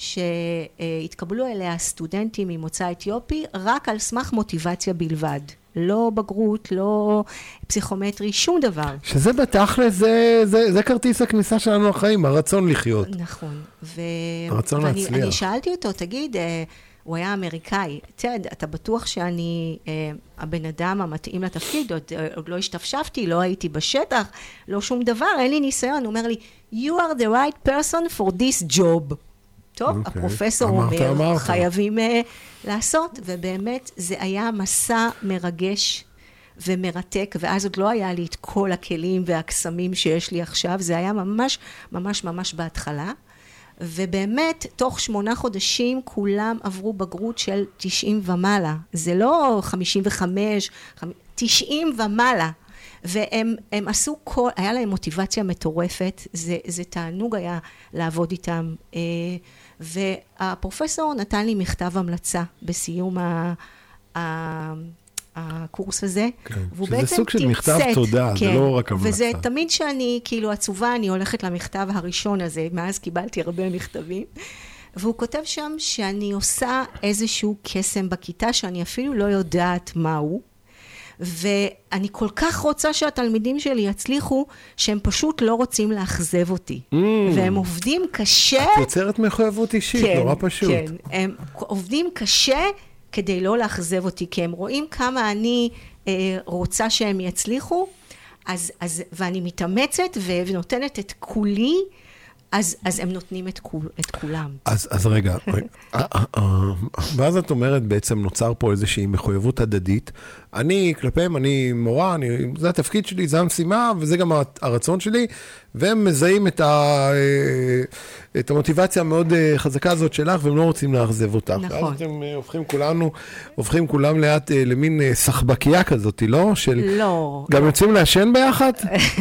שהתקבלו אליה סטודנטים ממוצא אתיופי, רק על סמך מוטיבציה בלבד. לא בגרות, לא פסיכומטרי, שום דבר. שזה בתכל'ס, זה כרטיס הכניסה שלנו לחיים, הרצון לחיות. נכון. הרצון להצליח. ואני שאלתי אותו, תגיד, הוא היה אמריקאי, אתה בטוח שאני הבן אדם המתאים לתפקיד, עוד לא השתפשפתי, לא הייתי בשטח, לא שום דבר, אין לי ניסיון. הוא אומר לי, you are the right person for this job. טוב, הפרופסור אומר, חייבים לעשות, ובאמת זה היה מסע מרגש ומרתק, ואז עוד לא היה לי את כל הכלים והקסמים שיש לי עכשיו, זה היה ממש ממש ממש בהתחלה. ובאמת, תוך 8 חודשים, כולם עברו בגרות של 90 ומעלה. זה לא 55, 90 ומעלה. והם עשו היה להם מוטיבציה מטורפת, זה תענוג היה לעבוד איתם. והפרופסור נתן לי מכתב המלצה בסיום הקורס הזה, כן, שזה סוג של מכתב תודה, כן, זה לא רק המלצה. וזה תמיד שאני, כאילו עצובה, אני הולכת למכתב הראשון הזה, מאז קיבלתי הרבה מכתבים, והוא כותב שם שאני עושה איזשהו קסם בכיתה, שאני אפילו לא יודעת מהו, ואני כל כך רוצה שהתלמידים שלי יצליחו, שהם פשוט לא רוצים לאכזב אותי. והם עובדים קשה. את יוצרת מחויבות אישית, כן, נורא פשוט. כן, הם עובדים קשה כדי לא לאכזב אותי, כי הם רואים כמה אני רוצה שהם יצליחו, ואני מתאמצת ונותנת את כולי, אז הם נותנים את כולם. אז רגע, ואז את אומרת בעצם נוצר פה איזושהי מחויבות הדדית. אני כלפיהם, אני מורה, זה התפקיד שלי, זה המשימה, וזה גם הרצון שלי, והם מזהים את המוטיבציה המאוד חזקה הזאת שלך, והם לא רוצים לאכזב אותך. נכון. ואז אתם הופכים כולם לאט למין סחבקייה כזאת, לא? לא. גם יוצאים לעשן ביחד?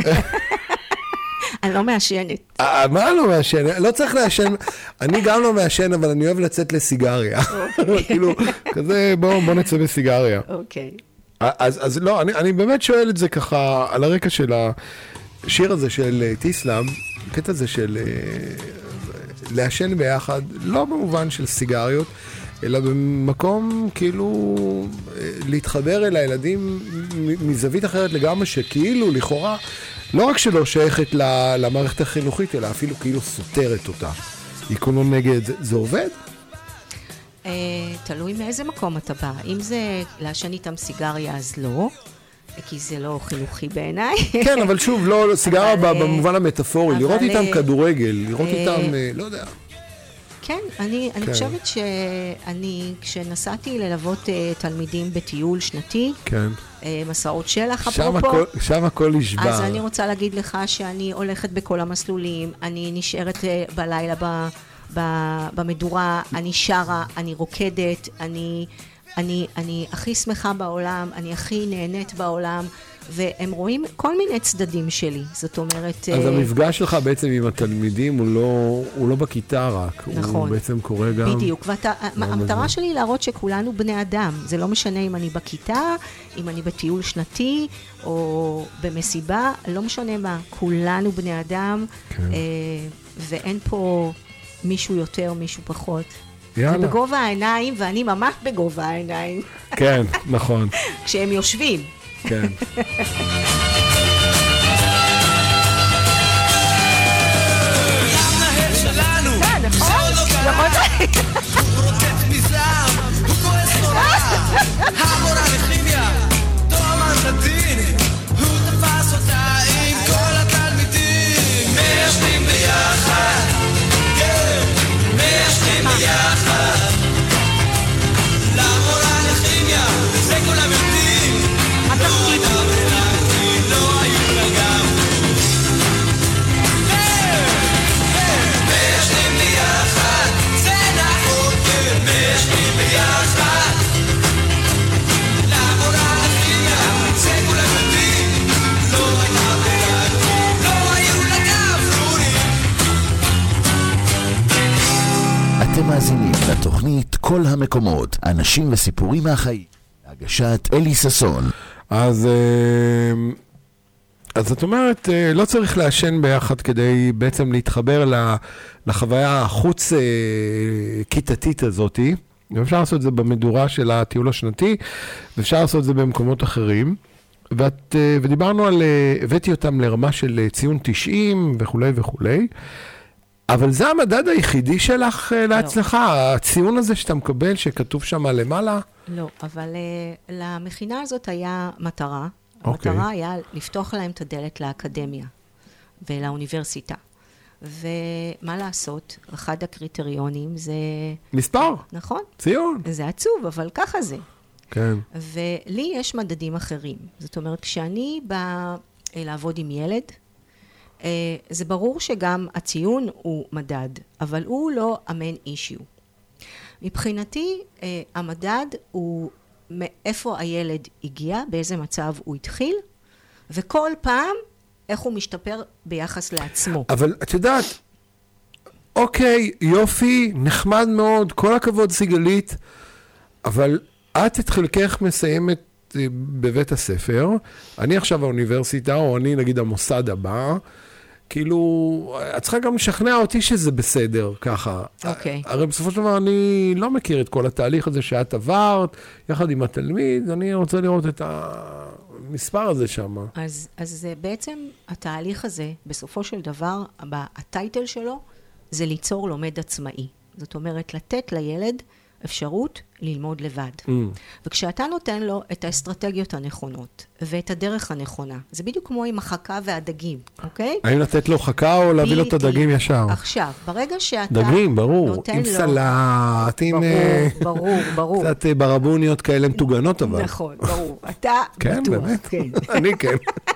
אני לא מעשנת. מה לא מעשן? לא צריך לעשן. אני גם לא מעשן, אבל אני אוהב לצאת לסיגריה. כאילו, כזה, בוא נצא בסיגריה. אוקיי. אז לא, אני באמת שואל את זה ככה, על הרקע של השיר הזה של טיסלאם, הקטע הזה של לעשן ביחד, לא במובן של סיגריות, אלא במקום כאילו להתחבר אל הילדים מזווית אחרת לגמרי, שכאילו לכאורה לא רק שלא שייכת למערכת החינוכית, אלא אפילו כאילו סותרת אותה. עיקונו נגד, זה עובד? תלוי מאיזה מקום אתה בא. אם זה לעשן איתם סיגריה, אז לא, כי זה לא חינוכי בעיניי. כן, אבל שוב, לא סיגריה במובן המטאפורי, לראות איתם כדורגל, לראות איתם, לא יודע. כן, אני חושבת שאני, כשנסעתי ללוות תלמידים בטיול שנתי, כן. מסעות שלח, אפרופו, שם הכל נשבר. אז אני רוצה להגיד לך שאני הולכת בכל המסלולים, אני נשארת בלילה במדורה, אני שרה, אני רוקדת, אני הכי שמחה בעולם, אני הכי נהנית בעולם, והם רואים כל מיני צדדים שלי, זאת אומרת... אז המפגש שלך בעצם עם התלמידים הוא לא בכיתה רק, נכון. הוא בעצם קורה גם... בדיוק, והמטרה שלי היא להראות שכולנו בני אדם, זה לא משנה אם אני בכיתה, אם אני בטיול שנתי, או במסיבה, לא משנה מה, כולנו בני אדם, כן. ואין פה מישהו יותר, מישהו פחות. יאללה. זה בגובה העיניים, ואני ממש בגובה העיניים. כן, נכון. כשהם יושבים. כן. המנהל שלנו, נכון? הוא רוטט מזעם, הוא כועס נורא. המורה לכימיה, תואמן לדין, הוא תפס אותה עם כל התלמידים. מיישבים ביחד, כן, מיישבים ביחד. למורה לכימיה, זה כולם יודעים. לא הייתה בלעדים, לא היו לה גם. מיישבים ביחד, זה נכון, כן, מיישבים ביחד. למורה לכימיה, זה כולם יודעים. לא הייתה בלעדים, לא היו לה גם. אתם מאזינים לתוכנית כל המקומות, אנשים וסיפורים מהחיים. הגשת אלי ססון. אז את אומרת, לא צריך לעשן ביחד כדי בעצם להתחבר לחוויה החוץ כיתתית הזאת. ואפשר לעשות את זה במדורה של הטיול השנתי, ואפשר לעשות את זה במקומות אחרים. ודיברנו על, הבאתי אותם לרמה של ציון 90 וכו' וכו'. אבל זה המדד היחידי שלך להצלחה, הציון הזה שאתה מקבל, שכתוב שם למעלה? לא, אבל למכינה הזאת היה מטרה. אוקיי. המטרה היה לפתוח להם את הדלת לאקדמיה ולאוניברסיטה. ומה לעשות? אחד הקריטריונים זה... מספר. נכון. ציון. זה עצוב, אבל ככה זה. כן. ולי יש מדדים אחרים. זאת אומרת, כשאני באה לעבוד עם ילד, זה ברור שגם הציון הוא מדד, אבל הוא לא המיין אישיו. מבחינתי, המדד הוא מאיפה הילד הגיע, באיזה מצב הוא התחיל, וכל פעם איך הוא משתפר ביחס לעצמו. אבל את יודעת, אוקיי, יופי, נחמד מאוד, כל הכבוד סיגלית, אבל את את חלקך מסיימת בבית הספר, אני עכשיו באוניברסיטה, או אני נגיד המוסד הבא, כאילו, את צריכה גם לשכנע אותי שזה בסדר, ככה. אוקיי. הרי בסופו של דבר אני לא מכיר את כל התהליך הזה שאת עברת, יחד עם התלמיד, אני רוצה לראות את המספר הזה שם. אז בעצם התהליך הזה, בסופו של דבר, הטייטל שלו, זה ליצור לומד עצמאי. זאת אומרת, לתת לילד אפשרות ללמוד לבד. וכשאתה נותן לו את האסטרטגיות הנכונות ואת הדרך הנכונה, זה בדיוק כמו עם החכה והדגים, אוקיי? האם לתת לו חכה או להביא לו את הדגים ישר? עכשיו, ברגע שאתה דגים, ברור, נותן עם לו... סלט, עם... ברור. קצת ברבוניות כאלה מתוגנות אבל. נכון, ברור. אתה כן, בטוח. באמת? כן. אני כן.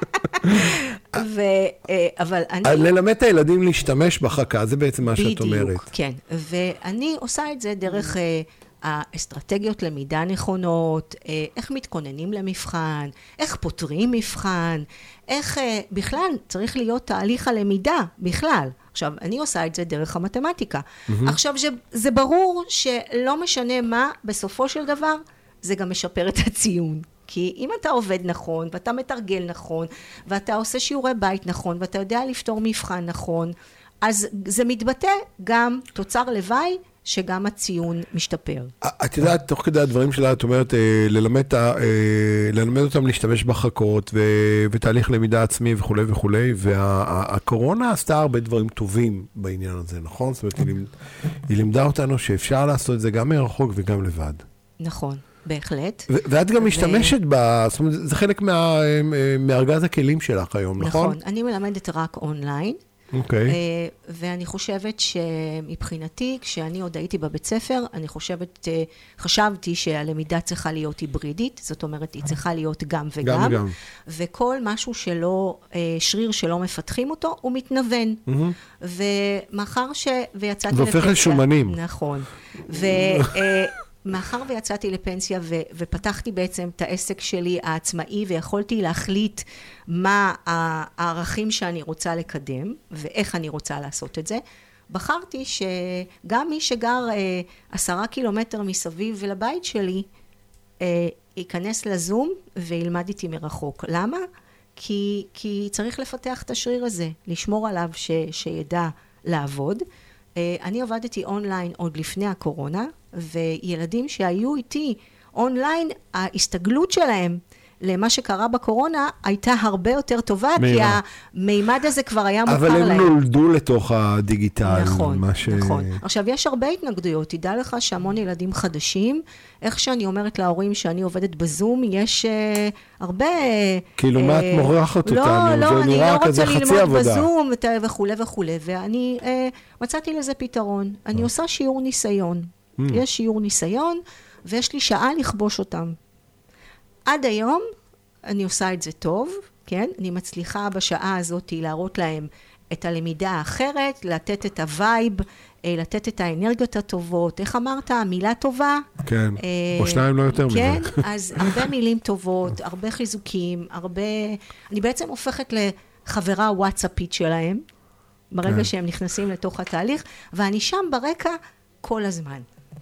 אבל אני... ללמד את הילדים להשתמש בחכה, זה בעצם מה שאת אומרת. בדיוק, כן. ואני עושה את זה דרך האסטרטגיות למידה נכונות, איך מתכוננים למבחן, איך פותרים מבחן, איך בכלל צריך להיות תהליך הלמידה בכלל. עכשיו, אני עושה את זה דרך המתמטיקה. עכשיו, זה ברור שלא משנה מה, בסופו של דבר, זה גם משפר את הציון. כי אם אתה עובד נכון, ואתה מתרגל נכון, ואתה עושה שיעורי בית נכון, ואתה יודע לפתור מבחן נכון, אז זה מתבטא גם תוצר לוואי, שגם הציון משתפר. את יודעת, תוך כדי הדברים שלה, את אומרת, ללמד אותם להשתמש בחכות, ותהליך למידה עצמי וכו' וכו', והקורונה עשתה הרבה דברים טובים בעניין הזה, נכון? זאת אומרת, היא לימדה אותנו שאפשר לעשות את זה גם מרחוק וגם לבד. נכון. בהחלט. ואת גם משתמשת זאת אומרת, זה חלק מארגז הכלים שלך היום, נכון? נכון. אני מלמדת רק אונליין, אוקיי. ואני חושבת שמבחינתי, כשאני עוד הייתי בבית ספר, חשבתי שהלמידה צריכה להיות היברידית, זאת אומרת, היא צריכה להיות גם וגם. גם וגם. וכל משהו שלא, שריר שלא מפתחים אותו, הוא מתנוון. ומאחר ויצאתי לפנסיה... והופך לשומנים. נכון. מאחר ויצאתי לפנסיה ופתחתי בעצם את העסק שלי העצמאי ויכולתי להחליט מה הערכים שאני רוצה לקדם ואיך אני רוצה לעשות את זה, בחרתי שגם מי שגר 10 קילומטר מסביב לבית שלי ייכנס לזום וילמד איתי מרחוק. למה? כי צריך לפתח את השריר הזה, לשמור עליו שידע לעבוד. אני עבדתי אונליין עוד לפני הקורונה, וילדים שהיו איתי אונליין, ההסתגלות שלהם למה שקרה בקורונה הייתה הרבה יותר טובה, כי המימד הזה כבר היה מוכר להם. אבל הם נולדו לתוך הדיגיטל. נכון, נכון. עכשיו, יש הרבה התנגדויות. תדע לך שהמון ילדים חדשים, איך שאני אומרת להורים שאני עובדת בזום, יש הרבה... כאילו, מה את מורחת אותנו? לא, אני לא רוצה ללמוד בזום וכו' וכו'. ואני מצאתי לזה פתרון. אני עושה שיעור ניסיון. יש שיעור ניסיון, ויש לי שעה לכבוש אותם. עד היום אני עושה את זה טוב, כן? אני מצליחה בשעה הזאת להראות להם את הלמידה האחרת, לתת את הווייב, לתת את האנרגיות הטובות. איך אמרת? מילה טובה? כן, או שניים לא יותר מזה. כן, אז הרבה מילים טובות, הרבה חיזוקים, הרבה... אני בעצם הופכת לחברה וואטסאפית שלהם, ברגע שהם נכנסים לתוך התהליך, ואני שם ברקע כל הזמן.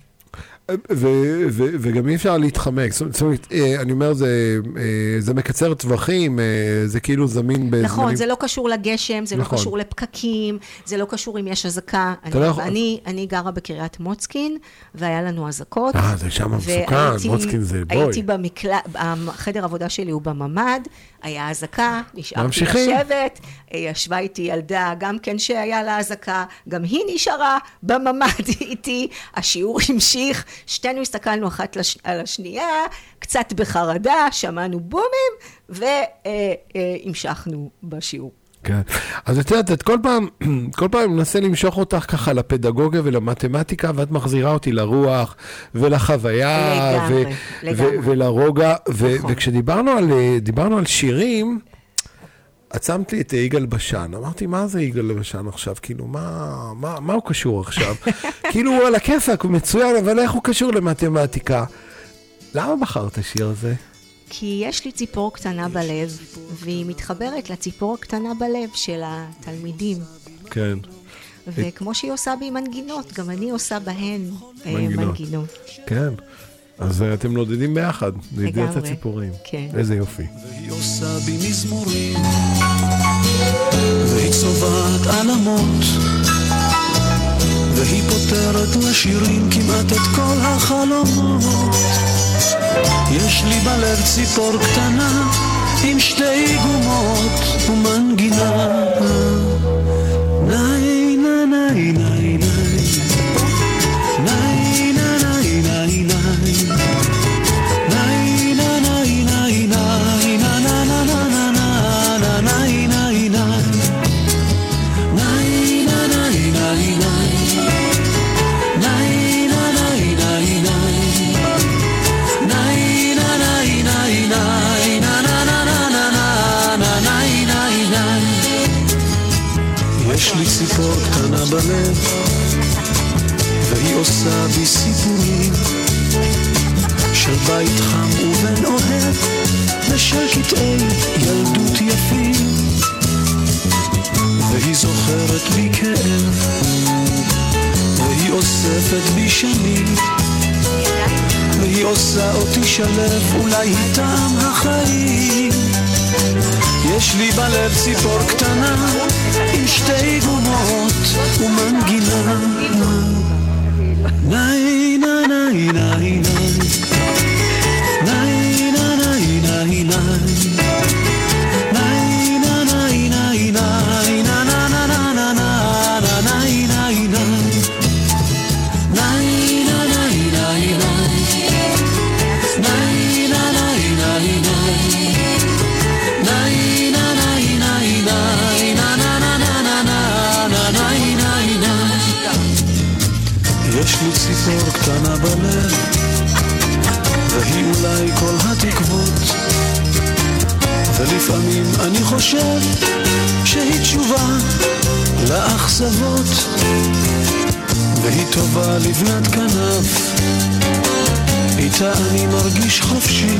וגם אי אפשר להתחמק. זאת אומרת, אני אומר, זה מקצר טווחים, זה כאילו זמין בזמנים. נכון, זה לא קשור לגשם, זה לא קשור לפקקים, זה לא קשור אם יש הזקה. אני גרה בקריית מוצקין, והיה לנו הזקות. זה שם מסוכן, מוצקין זה בוי. הייתי החדר עבודה שלי הוא בממד, היה הזקה, נשארתי לשבת, ישבה איתי ילדה, גם כן שהיה לה הזקה, גם היא נשארה בממד איתי, השיעור המשיך, שתינו הסתכלנו אחת על השנייה, קצת בחרדה, שמענו בומים, והמשכנו בשיעור. כן. אז את יודעת, כל פעם מנסה למשוך אותך ככה לפדגוגיה ולמתמטיקה, ואת מחזירה אותי לרוח ולחוויה ולרוגע, וכשדיברנו על שירים, עצמת לי את יגאל בשן. אמרתי, מה זה יגאל בשן עכשיו? כאילו, מה הוא קשור עכשיו? כאילו, הוא על הכיפק, הוא מצוין, אבל איך הוא קשור למתמטיקה? למה בחרת השיר הזה? כי יש לי ציפור קטנה בלב, והיא מתחברת לציפור הקטנה בלב של התלמידים. כן. וכמו שהיא עושה בי מנגינות, גם אני עושה בהן מנגינות. כן. אז אתם נודדים ביחד, לידיעת הציפורים. כן. איזה יופי. והיא עושה בי מזמורים, והיא צובעת עלמות, והיא פותרת לשירים כמעט את כל החלומות. יש לי בלב ציפור קטנה עם 2 גומות ומנגינה. ניי ניי ניי ניי ניי ניי ניי יש לי ציפור קטנה בלב, והיא עושה בי סיפורים של בית חם ובן אוהב, ושל קטעי ילדות יפים, והיא זוכרת בי כאב, והיא אוספת בי שנים, והיא עושה אותי שלב, אולי היא טעם החיים. יש לי בלב ציפור קטנה עם 2 גומות ומנגינה. ניי ניי ניי ניי ניי ניי ניי ולפעמים אני חושב שהיא תשובה לאכזבות, והיא טובה לבנת כנף, איתה אני מרגיש חופשי,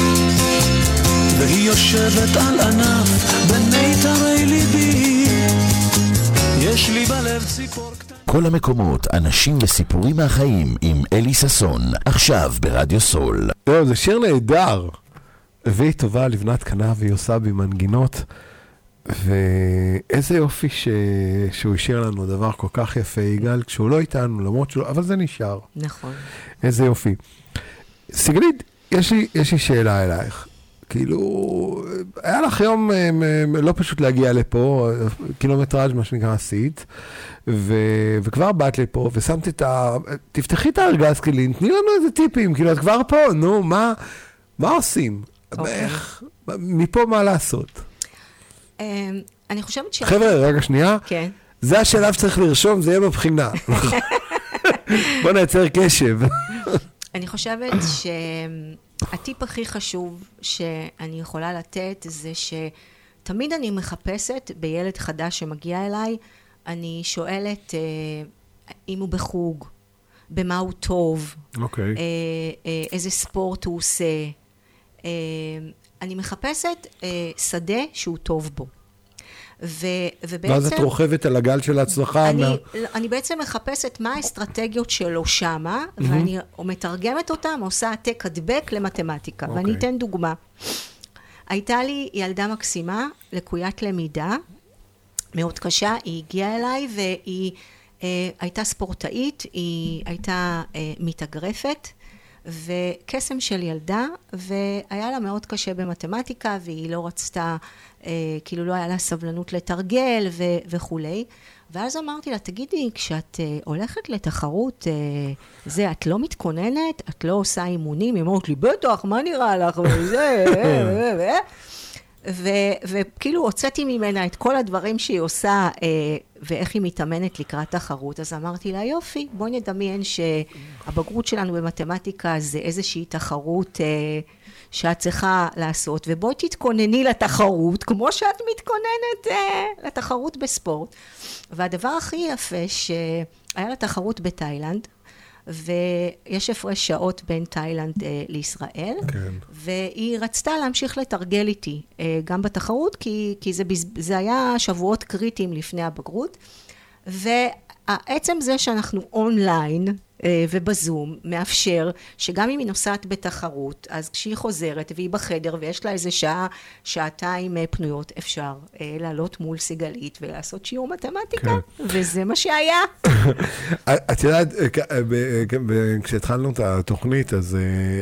והיא יושבת על ענף בין מיתרי ליבי, יש לי בלב ציפור קטנה. כל המקומות, אנשים וסיפורים מהחיים עם אלי ססון, עכשיו ברדיו סול. זה שיר נהדר, והיא טובה לבנת כנף והיא עושה במנגינות, ואיזה יופי שהוא השאיר לנו דבר כל כך יפה, יגאל, כשהוא לא איתנו, למרות שלא, אבל זה נשאר. נכון. איזה יופי. סיגלית, יש לי שאלה אלייך. כאילו, היה לך יום לא פשוט להגיע לפה, קילומטראז' מה שנקרא עשית, וכבר באת לפה, ושמת תפתחי את הארגז כלים, תני לנו איזה טיפים, כאילו, את כבר פה, נו, מה עושים? איך, מפה מה לעשות? אני חושבת ש... חבר'ה, רגע שנייה. כן. זה השלב שצריך לרשום, זה יהיה בבחינה. בוא נעצר קשב. אני חושבת שהטיפ הכי חשוב שאני יכולה לתת זה שתמיד אני מחפשת בילד חדש שמגיע אליי, אני שואלת אם הוא בחוג, במה הוא טוב, איזה ספורט הוא עושה. אני מחפשת שדה שהוא טוב בו. ובעצם... ואז את רוכבת על הגל של ההצלחה? אני בעצם מחפשת מה האסטרטגיות שלו שמה, ואני מתרגמת אותם, עושה העתק הדבק למתמטיקה. ואני אתן דוגמה. הייתה לי ילדה מקסימה, לקוית למידה, מאוד קשה, היא הגיעה אליי, והיא הייתה ספורטאית, היא הייתה מתאגרפת, וקסם של ילדה, והיה לה מאוד קשה במתמטיקה, והיא לא רצתה, כאילו לא היה לה סבלנות לתרגל וכולי. ואז אמרתי לה, תגידי, כשאת הולכת לתחרות, את לא מתכוננת? את לא עושה אימונים? היא אומרת לי, בטח, מה נראה לך? וכאילו הוצאתי ממנה את כל הדברים שהיא עושה, ואיך היא מתאמנת לקראת תחרות. אז אמרתי לה, יופי, בואי נדמיין שהבגרות שלנו במתמטיקה זה איזושהי תחרות שאת צריכה לעשות, ובואי תתכונני לתחרות, כמו שאת מתכוננת לתחרות בספורט. והדבר הכי יפה שהיה לה תחרות בתאילנד, ויש הפרש שעות בין תאילנד לישראל, והיא רצתה להמשיך לתרגל איתי גם בתחרות, כי זה היה שבועות קריטיים לפני הבגרות, והעצם זה שאנחנו אונליין ובזום מאפשר שגם אם היא נוסעת בתחרות, אז כשהיא חוזרת והיא בחדר ויש לה איזה שעה, שעתיים פנויות, אפשר לעלות מול סיגלית ולעשות שיעור מתמטיקה, וזה מה שהיה. את יודעת, כשהתחלנו את התוכנית, אז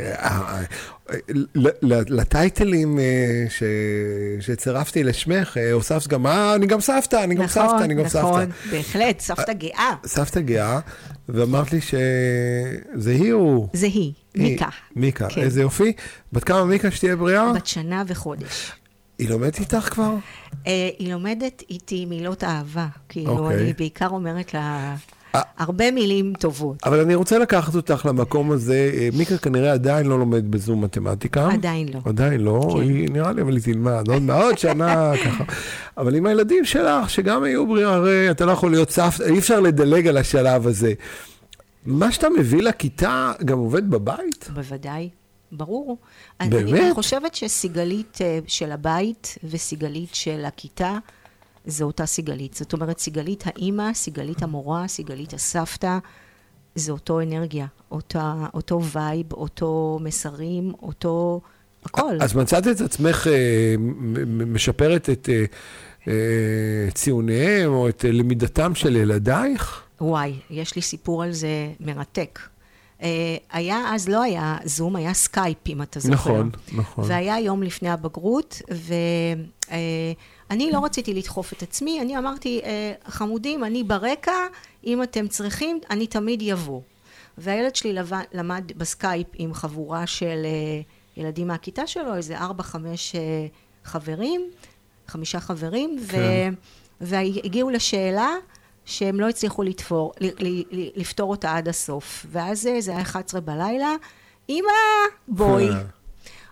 לטייטלים שצירפתי לשמך, הוספת גם, אני גם סבתא, אני גם סבתא, אני גם סבתא. נכון, בהחלט, סבתא גאה. סבתא גאה, ואמרת לי שזה היא או... זה היא, מיקה. מיקה, איזה יופי. בת כמה מיקה שתהיה בריאה? בת שנה וחודש. היא לומדת איתך כבר? היא לומדת איתי מילות אהבה, כאילו אני בעיקר אומרת לה... הרבה מילים טובות. אבל אני רוצה לקחת אותך למקום הזה. מיקה כנראה עדיין לא לומד בזום מתמטיקה. עדיין לא. עדיין לא. היא נראה לי, אבל היא תלמד. עוד שנה ככה. אבל עם הילדים שלך, שגם היו בריאה, הרי אתה לא יכול להיות סבתא, אי אפשר לדלג על השלב הזה. מה שאתה מביא לכיתה גם עובד בבית? בוודאי. ברור. באמת? אני חושבת שסיגלית של הבית וסיגלית של הכיתה, זו אותה סיגלית. זאת אומרת, סיגלית האמא, סיגלית המורה, סיגלית הסבתא, זה אותו אנרגיה, אותו וייב, אותו מסרים, אותו הכל. אז מצאת את עצמך משפרת את ציוניהם או את למידתם של ילדייך? וואי, יש לי סיפור על זה מרתק. אז לא היה זום, היה סקייפ, אם אתה זוכר. נכון, נכון. והיה יום לפני הבגרות, אני לא רציתי לדחוף את עצמי, אני אמרתי, חמודים, אני ברקע, אם אתם צריכים, אני תמיד יבוא. והילד שלי למד בסקייפ עם חבורה של ילדים מהכיתה שלו, איזה 4-5 חברים, 5 חברים, כן. והגיעו לשאלה שהם לא הצליחו לפתור אותה עד הסוף. ואז זה היה 11 בלילה, אמא, בואי.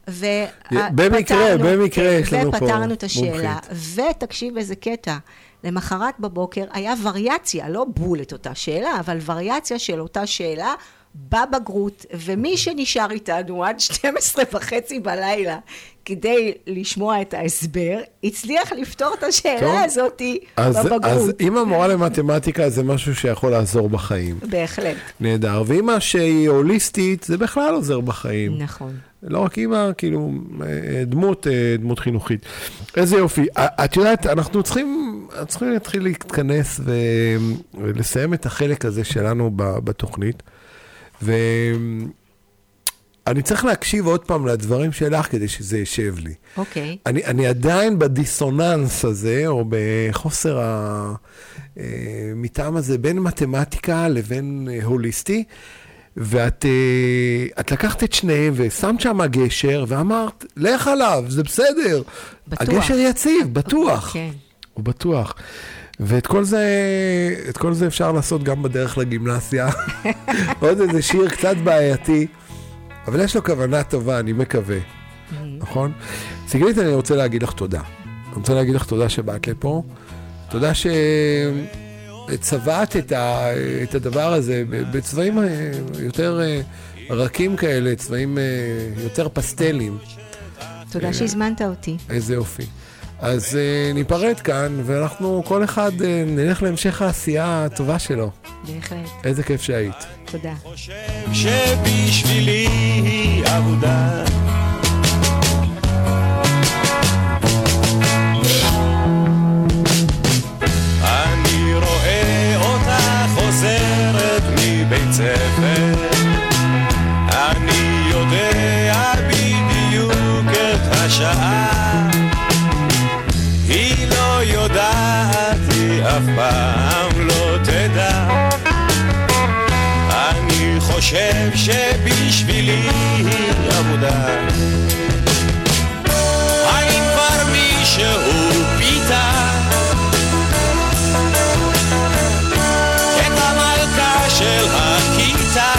במקרה יש לנו פה ופתרנו את השאלה. מומחית. ותקשיב איזה קטע. למחרת בבוקר היה וריאציה, לא בול את אותה שאלה, אבל וריאציה של אותה שאלה בבגרות, ומי שנשאר איתנו עד 12:30 בלילה כדי לשמוע את ההסבר, הצליח לפתור את השאלה הזאת בבגרות. אז אם המורה למתמטיקה זה משהו שיכול לעזור בחיים. בהחלט. נהדר. ואמא שהיא הוליסטית, זה בכלל עוזר בחיים. נכון. לא רק אמא, כאילו, דמות חינוכית. איזה יופי. את יודעת, אנחנו צריכים להתחיל להתכנס ולסיים את החלק הזה שלנו בתוכנית. ואני צריך להקשיב עוד פעם לדברים שלך כדי שזה ישב לי. אוקיי. אני עדיין בדיסוננס הזה, או בחוסר המטעם הזה, בין מתמטיקה לבין הוליסטי, ואת לקחת את שניהם ושמת שם הגשר, ואמרת, לך עליו, זה בסדר. בטוח. הגשר יציב, בטוח. כן. הוא בטוח. ואת כל זה אפשר לעשות גם בדרך לגימנסיה. עוד איזה שיר קצת בעייתי, אבל יש לו כוונה טובה, אני מקווה. נכון? סיגלית, אני רוצה להגיד לך תודה. אני רוצה להגיד לך תודה שבאת לפה. תודה שצבעת את הדבר הזה בצבעים יותר רכים כאלה, צבעים יותר פסטלים. תודה שהזמנת אותי. איזה יופי. אז ניפרד כאן, ואנחנו כל אחד נלך להמשך העשייה הטובה שלו. בהחלט. איזה כיף שהיית. תודה. חושב שבשבילי היא עבודה. אני רואה אותה חוזרת מבית ספר, אני יודע בדיוק את השעה, היא לא יודעת, היא אף פעם לא תדע. אני חושב שבשבילי היא עבודה. האם כבר מישהו פיתה את המלכה של הכיתה?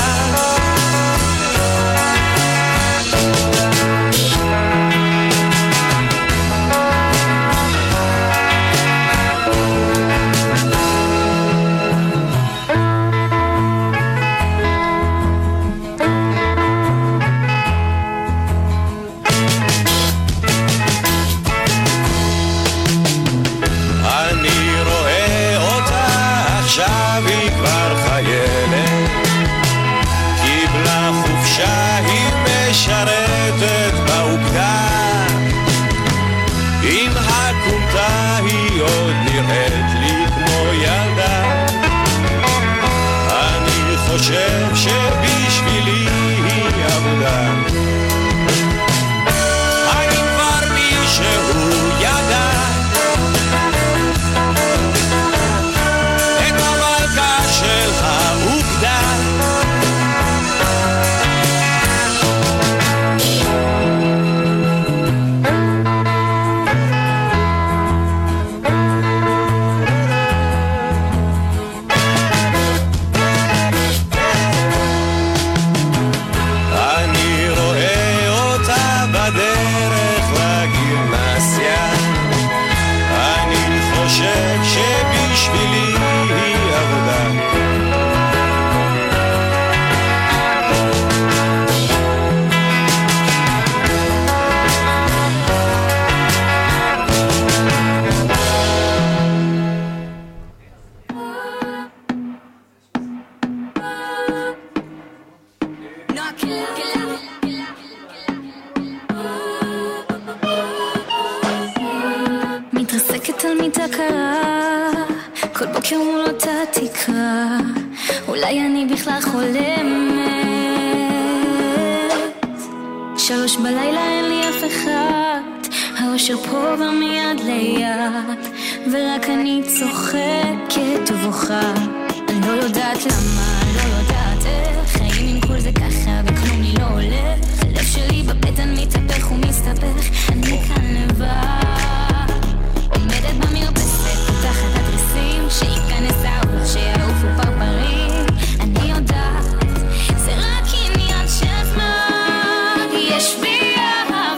עכשיו היא כבר חיילת, קיבלה חופשה, היא משרתת באוגדה. עם הכומתה היא עוד נראית לי כמו ילדה. אני חושב שבשבילי היא עבודה. האם כבר מישהו ידע של האוגדה? אני רואה אותה בדרך לגימנסיה, אני חושב שבשבילי היא עבודה. מתרסקת על מיטה קרה, כל בוקר מול אותה תקרה, אולי אני בכלל חולמת. 3 בלילה אין לי אף אחד, האושר פה ומיד ליד, ורק אני צוחקת ובוכה. אני לא יודעת למה, לא יודעת איך, חיים עם כל זה ככה וכלום לי לא הולך. הלב שלי בבטן מתהפך ומסתבך, אני כאן לבד, עומדת במרפסת, פותחת התריסים, שייכנס האור, שיעופו פרפרים. אני יודעת, זה רק עניין של זמן, יש בי אהבה.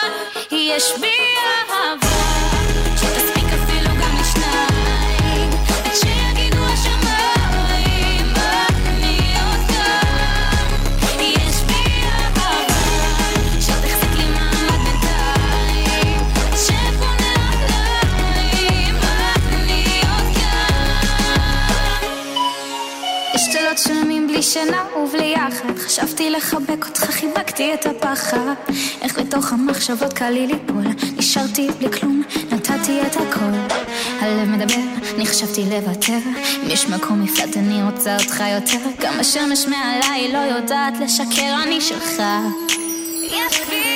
יש בי אהבה שתספיק אפילו גם לשניים עד שיגידו השמיים אני עוד כאן יש בי אהבה שתחזיק לי מעמד בינתיים עד שפונה עליים אני עוד כאן השתלות שלמים בלי שינה ובלי יחד חשבתי לחבק אותך חיבקתי את הפחד איך בתוך המחשבות קל לי ליפול נשארתי בלי כלום נתתי את הכל הלב מדבר אני חשבתי לוותר אם יש מקום מפלט אני רוצה אותך יותר גם השמש מעליי לא יודעת לשקר אני שלך יש בי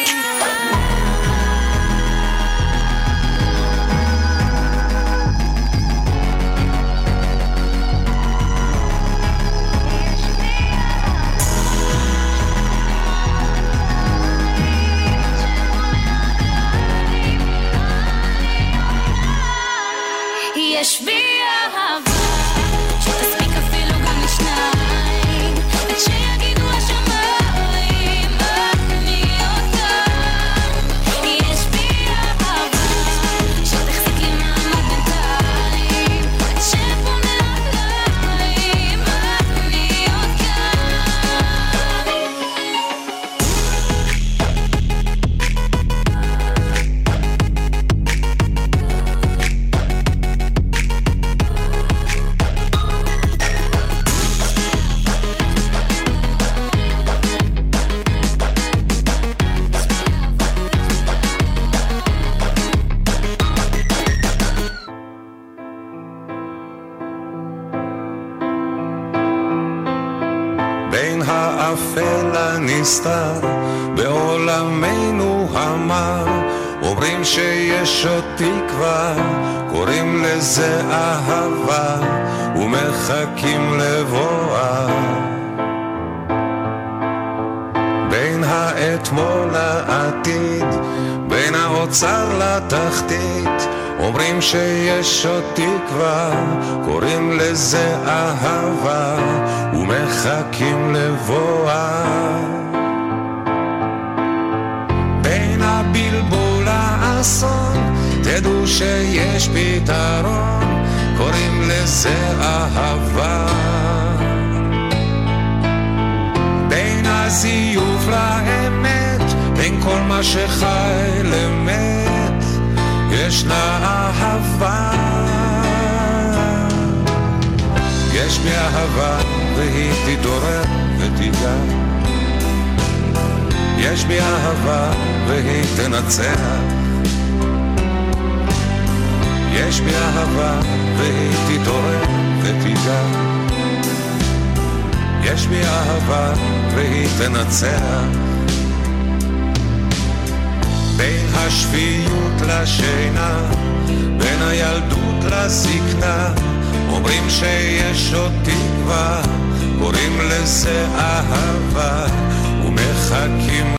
יש בי אהבה שתספיק אפילו גם לשניים עד שיגידו השמיים אני עוד כאן יש בי אהבה שתחזיק לי מעמד בינתיים עד שפונה עליים אני עוד בין האפל הנסתר בעולמנו המר אומרים שיש עוד תקווה קוראים לזה אהבה ומחכים לבואה בין האתמול לעתיד בין האוצר לתחתית אומרים שיש עוד תקווה קוראים לזה אהבה ומחכים לבואה בין הבלבול לאסון תדעו שיש פתרון קוראים לזה אהבה בין הזיוף לאמת בין כל מה שחי למת ישנה אהבה יש בי אהבה והיא תתעורר ותיגע יש בי אהבה והיא תנצח יש בי אהבה והיא תתעורר ותיגע יש בי אהבה והיא תנצח בין השפיות לשינה בין הילדות לזקנה אומרים שיש עוד תקווה קוראים לזה אהבה ומחכים